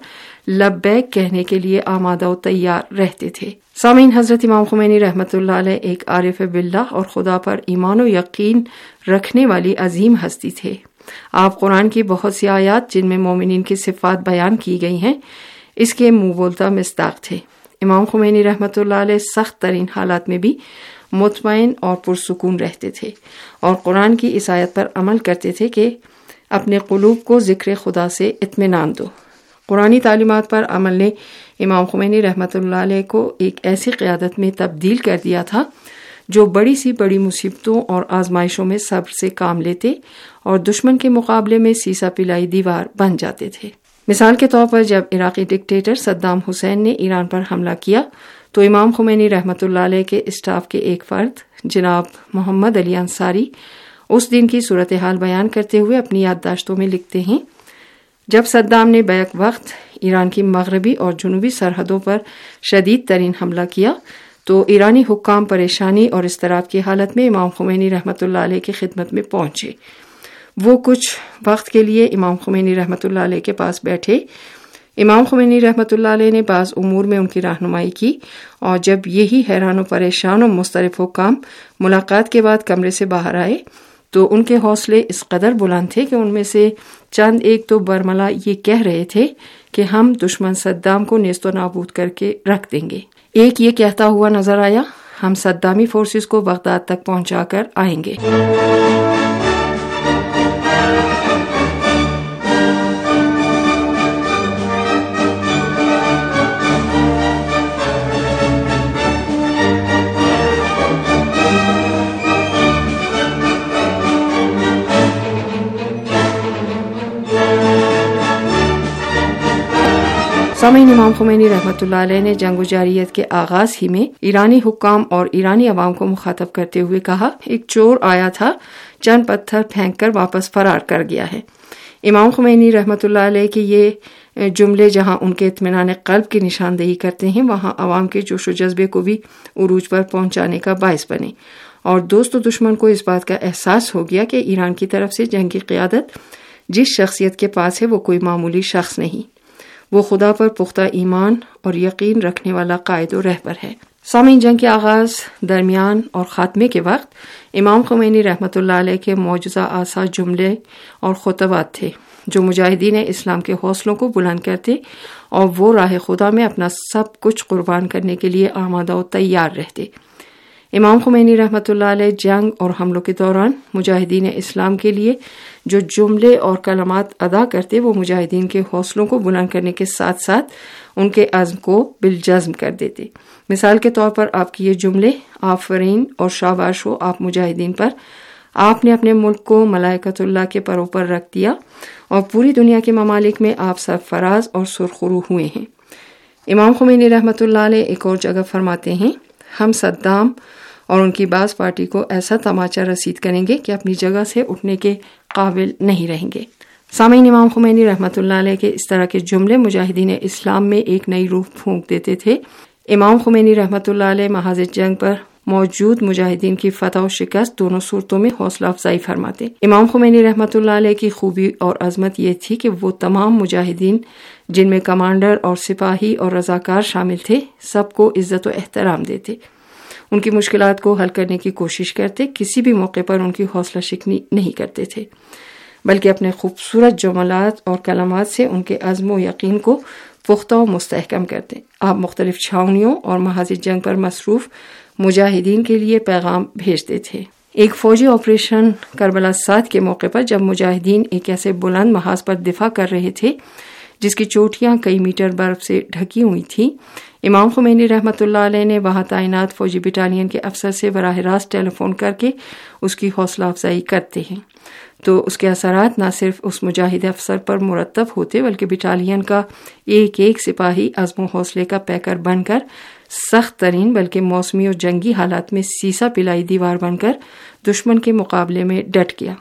لبیک کہنے کے لیے آمادہ و تیار رہتے تھے۔ سامعین، حضرت امام خمینی رحمۃ اللہ علیہ ایک عارف باللہ اور خدا پر ایمان و یقین رکھنے والی عظیم ہستی تھے۔ آپ قرآن کی بہت سی آیات جن میں مومنین کی صفات بیان کی گئی ہیں اس کے منہ بولتا مصداق تھے۔ امام خمینی رحمۃ اللہ علیہ سخت ترین حالات میں بھی مطمئن اور پرسکون رہتے تھے اور قرآن کی اس آیت پر عمل کرتے تھے کہ اپنے قلوب کو ذکر خدا سے اطمینان دو۔ قرآنی تعلیمات پر عمل نے امام خمینی رحمۃ اللہ علیہ کو ایک ایسی قیادت میں تبدیل کر دیا تھا جو بڑی سی بڑی مصیبتوں اور آزمائشوں میں صبر سے کام لیتے اور دشمن کے مقابلے میں سیسا پلائی دیوار بن جاتے تھے۔ مثال کے طور پر جب عراقی ڈکٹیٹر صدام حسین نے ایران پر حملہ کیا تو امام خمینی رحمۃ اللہ علیہ کے اسٹاف کے ایک فرد جناب محمد علی انصاری اس دن کی صورتحال بیان کرتے ہوئے اپنی یادداشتوں میں لکھتے ہیں، جب صدام نے بیک وقت ایران کی مغربی اور جنوبی سرحدوں پر شدید ترین حملہ کیا تو ایرانی حکام پریشانی اور اضطراب کی حالت میں امام خمینی رحمۃ اللہ علیہ کی خدمت میں پہنچے۔ وہ کچھ وقت کے لیے امام خمینی رحمۃ اللہ علیہ کے پاس بیٹھے۔ امام خمینی رحمۃ اللہ علیہ نے بعض امور میں ان کی رہنمائی کی اور جب یہی حیران و پریشان و مضطرب حکام ملاقات کے بعد کمرے سے باہر آئے تو ان کے حوصلے اس قدر بلند تھے کہ ان میں سے چند ایک تو برملا یہ کہہ رہے تھے کہ ہم دشمن صدام کو نیست و نابود کر کے رکھ دیں گے۔ ایک یہ کہتا ہوا نظر آیا، ہم صدامی فورسز کو بغداد تک پہنچا کر آئیں گے۔ سامعین، امام خمینی رحمۃ اللہ علیہ نے جنگ و جارحیت کے آغاز ہی میں ایرانی حکام اور ایرانی عوام کو مخاطب کرتے ہوئے کہا، ایک چور آیا تھا، چند پتھر پھینک کر واپس فرار کر گیا ہے۔ امام خمینی رحمۃ اللہ علیہ کے یہ جملے جہاں ان کے اطمینان قلب کی نشاندہی کرتے ہیں وہاں عوام کے جوش و جذبے کو بھی عروج پر پہنچانے کا باعث بنے اور دوست و دشمن کو اس بات کا احساس ہو گیا کہ ایران کی طرف سے جنگ کی قیادت جس شخصیت کے پاس ہے وہ کوئی معمولی شخص نہیں، وہ خدا پر پختہ ایمان اور یقین رکھنے والا قائد و رہبر ہے۔ سامعین، جنگ کے آغاز، درمیان اور خاتمے کے وقت امام خمینی رحمۃ اللہ علیہ کے معجزہ آسا جملے اور خطبات تھے جو مجاہدین اسلام کے حوصلوں کو بلند کرتے اور وہ راہ خدا میں اپنا سب کچھ قربان کرنے کے لیے آمادہ و تیار رہتے۔ امام خمینی رحمۃ اللہ علیہ جنگ اور حملوں کے دوران مجاہدین اسلام کے لیے جو جملے اور کلمات ادا کرتے وہ مجاہدین کے حوصلوں کو بلند کرنے کے ساتھ ساتھ ان کے عزم کو بالجزم کر دیتے۔ مثال کے طور پر آپ کی یہ جملے آفرین اور شاباش ہو آپ مجاہدین پر، آپ نے اپنے ملک کو ملائکۃ اللہ کے پروں پر رکھ دیا اور پوری دنیا کے ممالک میں آپ سرفراز اور سرخرو ہوئے ہیں۔ امام خمینی رحمۃ اللہ علیہ ایک اور جگہ فرماتے ہیں، ہم صدام اور ان کی بعض پارٹی کو ایسا تماچا رسید کریں گے کہ اپنی جگہ سے اٹھنے کے قابل نہیں رہیں گے۔ سامعین، امام خمینی رحمۃ اللہ علیہ کے اس طرح کے جملے مجاہدین اسلام میں ایک نئی روح پھونک دیتے تھے۔ امام خمینی رحمۃ اللہ علیہ محاذ جنگ پر موجود مجاہدین کی فتح و شکست دونوں صورتوں میں حوصلہ افزائی فرماتے۔ امام خمینی رحمۃ اللہ علیہ کی خوبی اور عظمت یہ تھی کہ وہ تمام مجاہدین، جن میں کمانڈر اور سپاہی اور رضاکار شامل تھے، سب کو عزت و احترام دیتے، ان کی مشکلات کو حل کرنے کی کوشش کرتے، کسی بھی موقع پر ان کی حوصلہ شکنی نہیں کرتے تھے، بلکہ اپنے خوبصورت جملات اور کلمات سے ان کے عزم و یقین کو پختہ و مستحکم کرتے۔ آپ مختلف چھاونیوں اور محاذ جنگ پر مصروف مجاہدین کے لیے پیغام بھیجتے تھے۔ ایک فوجی آپریشن کربلا 7 کے موقع پر جب مجاہدین ایک ایسے بلند محاذ پر دفاع کر رہے تھے جس کی چوٹیاں کئی میٹر برف سے ڈھکی ہوئی تھیں، امام خمینی رحمۃ اللہ علیہ نے وہاں تعینات فوجی بٹالین کے افسر سے براہ راست ٹیلی فون کر کے اس کی حوصلہ افزائی کرتے ہیں، تو اس کے اثرات نہ صرف اس مجاہد افسر پر مرتب ہوتے بلکہ بٹالین کا ایک ایک سپاہی عزم و حوصلے کا پیکر بن کر سخت ترین بلکہ موسمی اور جنگی حالات میں سیسا پلائی دیوار بن کر دشمن کے مقابلے میں ڈٹ گیا۔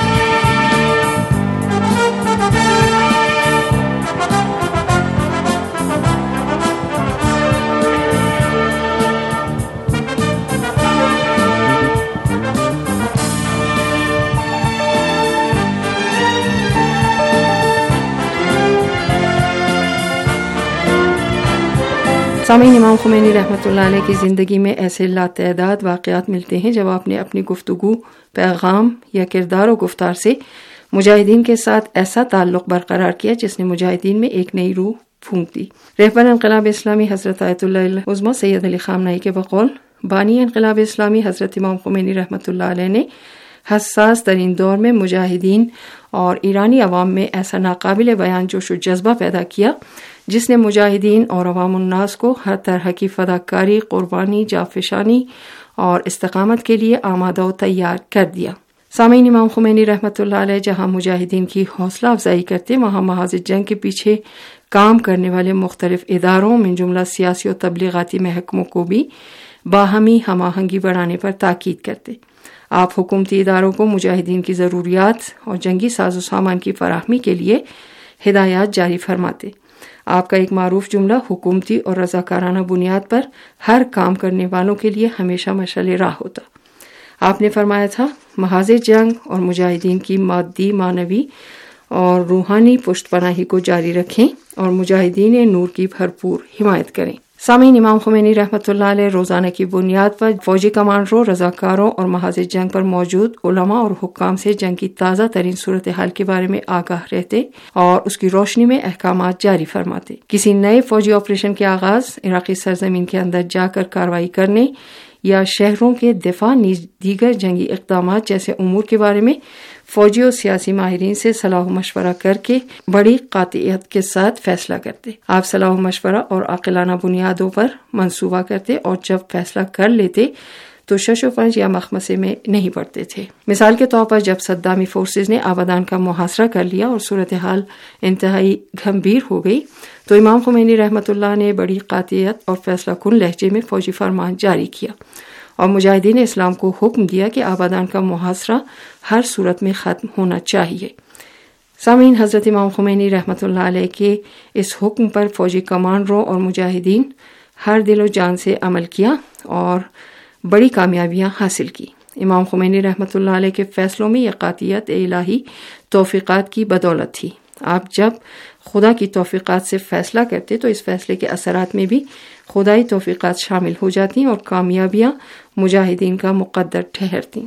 سامعین، امام خمینی رحمۃ اللہ علیہ کی زندگی میں ایسے لاتعداد واقعات ملتے ہیں جب آپ نے اپنی گفتگو، پیغام یا کردار و گفتار سے مجاہدین کے ساتھ ایسا تعلق برقرار کیا جس نے مجاہدین میں ایک نئی روح پھونک دی۔ رہبر انقلاب اسلامی حضرت آیت اللہ العظمیٰ سید علی خامنہئی کے بقول بانی انقلاب اسلامی حضرت امام خمینی رحمۃ اللہ علیہ نے حساس ترین دور میں مجاہدین اور ایرانی عوام میں ایسا ناقابل بیان جوش و جذبہ پیدا کیا جس نے مجاہدین اور عوام الناس کو ہر طرح کی فداکاری، قربانی، جانفشانی اور استقامت کے لیے آمادہ و تیار کر دیا۔ سامعین، امام خمینی رحمۃ اللہ علیہ جہاں مجاہدین کی حوصلہ افزائی کرتے، وہاں محاذ جنگ کے پیچھے کام کرنے والے مختلف اداروں من جملہ سیاسی و تبلیغاتی محکموں کو بھی باہمی ہم آہنگی بڑھانے پر تاکید کرتے۔ آپ حکومتی اداروں کو مجاہدین کی ضروریات اور جنگی ساز و سامان کی فراہمی کے لیے ہدایات جاری فرماتے۔ آپ کا ایک معروف جملہ حکومتی اور رضاکارانہ بنیاد پر ہر کام کرنے والوں کے لیے ہمیشہ مشعل راہ ہوتا۔ آپ نے فرمایا تھا، محاذ جنگ اور مجاہدین کی مادی، معنوی اور روحانی پشت پناہی کو جاری رکھیں اور مجاہدین نور کی بھرپور حمایت کریں۔ سامعین، امام خمینی رحمۃ اللہ علیہ روزانہ کی بنیاد پر فوجی کمانڈروں، رضاکاروں اور محاذ جنگ پر موجود علماء اور حکام سے جنگ کی تازہ ترین صورتحال کے بارے میں آگاہ رہتے اور اس کی روشنی میں احکامات جاری فرماتے۔ کسی نئے فوجی آپریشن کے آغاز، عراقی سرزمین کے اندر جا کر کارروائی کرنے یا شہروں کے دفاع نیز دیگر جنگی اقدامات جیسے امور کے بارے میں فوجی اور سیاسی ماہرین سے صلاح و مشورہ کر کے بڑی قاطعیت کے ساتھ فیصلہ کرتے۔ آپ صلاح و مشورہ اور عاقلانہ بنیادوں پر منصوبہ کرتے اور جب فیصلہ کر لیتے تو شش و پنج یا مخمسے میں نہیں پڑتے تھے۔ مثال کے طور پر جب صدامی فورسز نے آبادان کا محاصرہ کر لیا اور صورتحال انتہائی گھمبیر ہو گئی تو امام خمینی رحمۃ اللہ نے بڑی قاطعیت اور فیصلہ کن لہجے میں فوجی فرمان جاری کیا اور مجاہدین اسلام کو حکم دیا کہ آبادان کا محاصرہ ہر صورت میں ختم ہونا چاہیے۔ سامعین، حضرت امام خمینی رحمۃ اللہ علیہ کے اس حکم پر فوجی کمانڈروں اور مجاہدین ہر دل و جان سے عمل کیا اور بڑی کامیابیاں حاصل کی۔ امام خمینی رحمۃ اللہ علیہ کے فیصلوں میں یہ قاطعیت الہی توفیقات کی بدولت تھی۔ آپ جب خدا کی توفیقات سے فیصلہ کرتے تو اس فیصلے کے اثرات میں بھی خدائی توفیقات شامل ہو جاتی اور کامیابیاں مجاہدین کا مقدر ٹھہرتی۔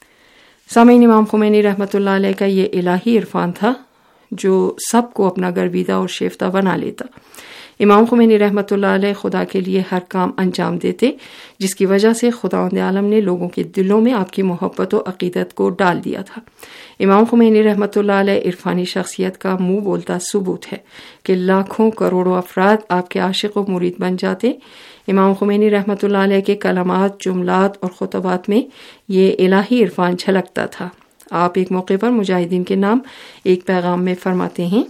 سامعین، امام خمینی رحمۃ اللہ علیہ کا یہ الہی عرفان تھا جو سب کو اپنا گرویدہ اور شیفتہ بنا لیتا۔ امام خمینی رحمۃ اللہ علیہ خدا کے لیے ہر کام انجام دیتے، جس کی وجہ سے خداوند عالم نے لوگوں کے دلوں میں آپ کی محبت و عقیدت کو ڈال دیا تھا۔ امام خمینی رحمۃ اللہ علیہ عرفانی شخصیت کا منہ بولتا ثبوت ہے کہ لاکھوں کروڑوں افراد آپ کے عاشق و مرید بن جاتے۔ امام خمینی رحمۃ اللہ علیہ کے کلمات، جملات اور خطبات میں یہ الہی عرفان جھلکتا تھا۔ آپ ایک موقع پر مجاہدین کے نام ایک پیغام میں فرماتے ہیں،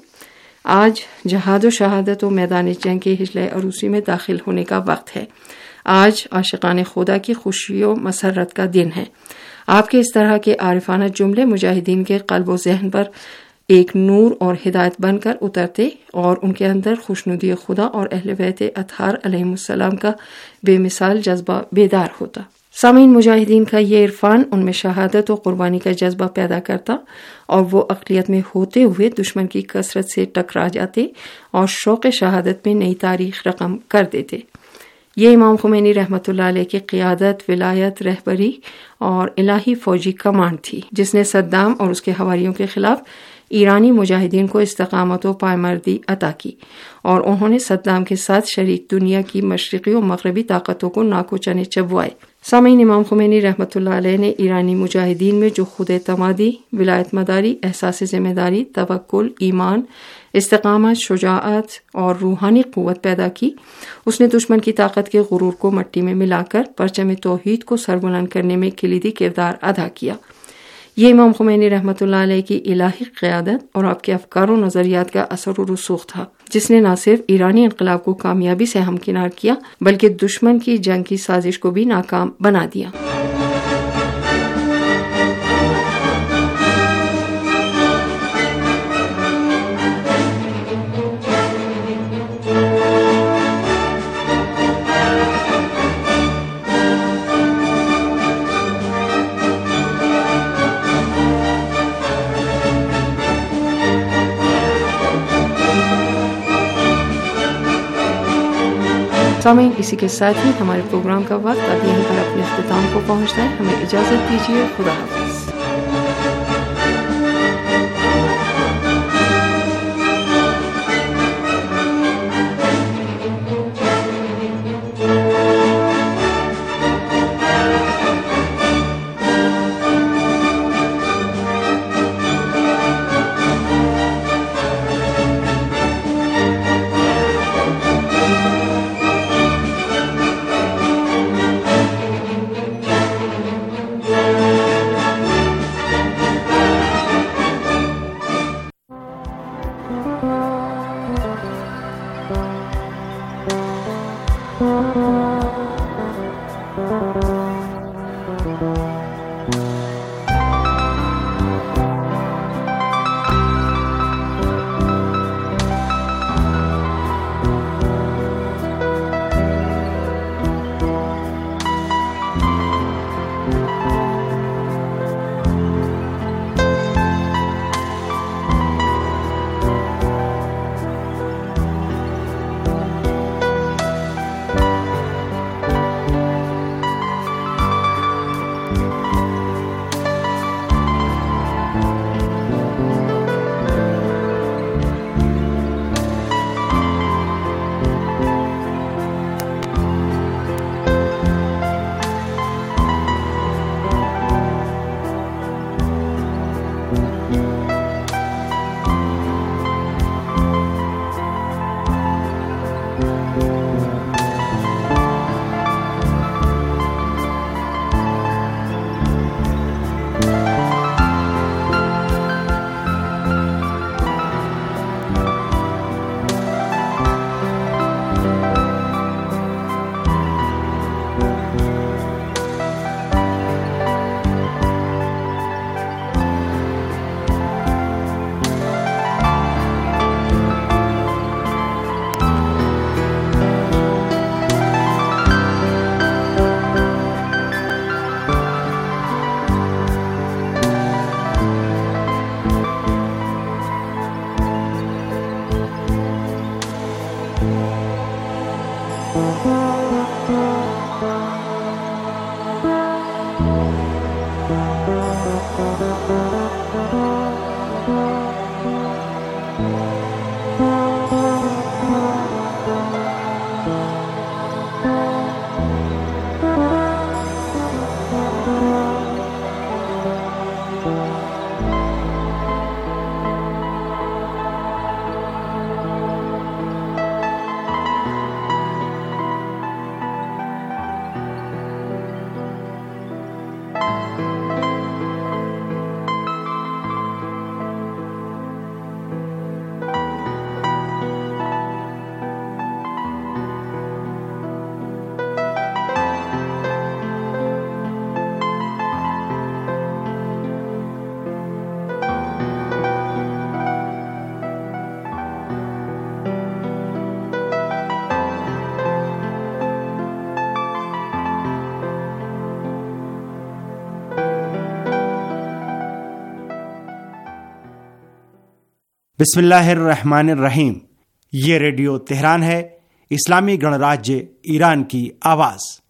آج جہاد و شہادت و میدان جنگ کے ہجلہ عروسی میں داخل ہونے کا وقت ہے۔ آج عاشقان خدا کی خوشی و مسرت کا دن ہے۔ آپ کے اس طرح کے عارفانہ جملے مجاہدین کے قلب و ذہن پر ایک نور اور ہدایت بن کر اترتے اور ان کے اندر خوشنودی خدا اور اہل بیت اطہار علیہم السلام کا بے مثال جذبہ بیدار ہوتا۔ سامعین، مجاہدین کا یہ عرفان ان میں شہادت و قربانی کا جذبہ پیدا کرتا اور وہ اقلیت میں ہوتے ہوئے دشمن کی کثرت سے ٹکرا جاتے اور شوق شہادت میں نئی تاریخ رقم کر دیتے۔ یہ امام خمینی رحمۃ اللہ علیہ کی قیادت، ولایت، رہبری اور الہی فوجی کمانڈ تھی، جس نے صدام اور اس کے حواریوں کے خلاف ایرانی مجاہدین کو استقامت و پائمردی عطا کی، اور انہوں نے صدام کے ساتھ شریک دنیا کی مشرقی و مغربی طاقتوں کو ناکو چنے چبوائے۔ سامعین، امام خمینی رحمۃ اللہ علیہ نے ایرانی مجاہدین میں جو خود اعتمادی، ولایت مداری، احساس ذمہ داری، توکل، ایمان، استقامت، شجاعت اور روحانی قوت پیدا کی، اس نے دشمن کی طاقت کے غرور کو مٹی میں ملا کر پرچم توحید کو سربلند کرنے میں کلیدی کردار ادا کیا۔ یہ امام خمینی رحمۃ اللہ علیہ کی الہی قیادت اور آپ کے افکار و نظریات کا اثر و رسوخ تھا، جس نے نہ صرف ایرانی انقلاب کو کامیابی سے ہمکنار کیا بلکہ دشمن کی جنگ کی سازش کو بھی ناکام بنا دیا۔ سامعین، اسی کے ساتھ ہی ہمارے پروگرام کا وقت اب یہیں پر اپنے اختتام کو پہنچتا ہے۔ ہمیں اجازت دیجیے، خدا حافظ۔ बिस्मिल्लाहिर्रहमानिर्रहीम। ये रेडियो तेहरान है, इस्लामी गणराज्य ईरान की आवाज़।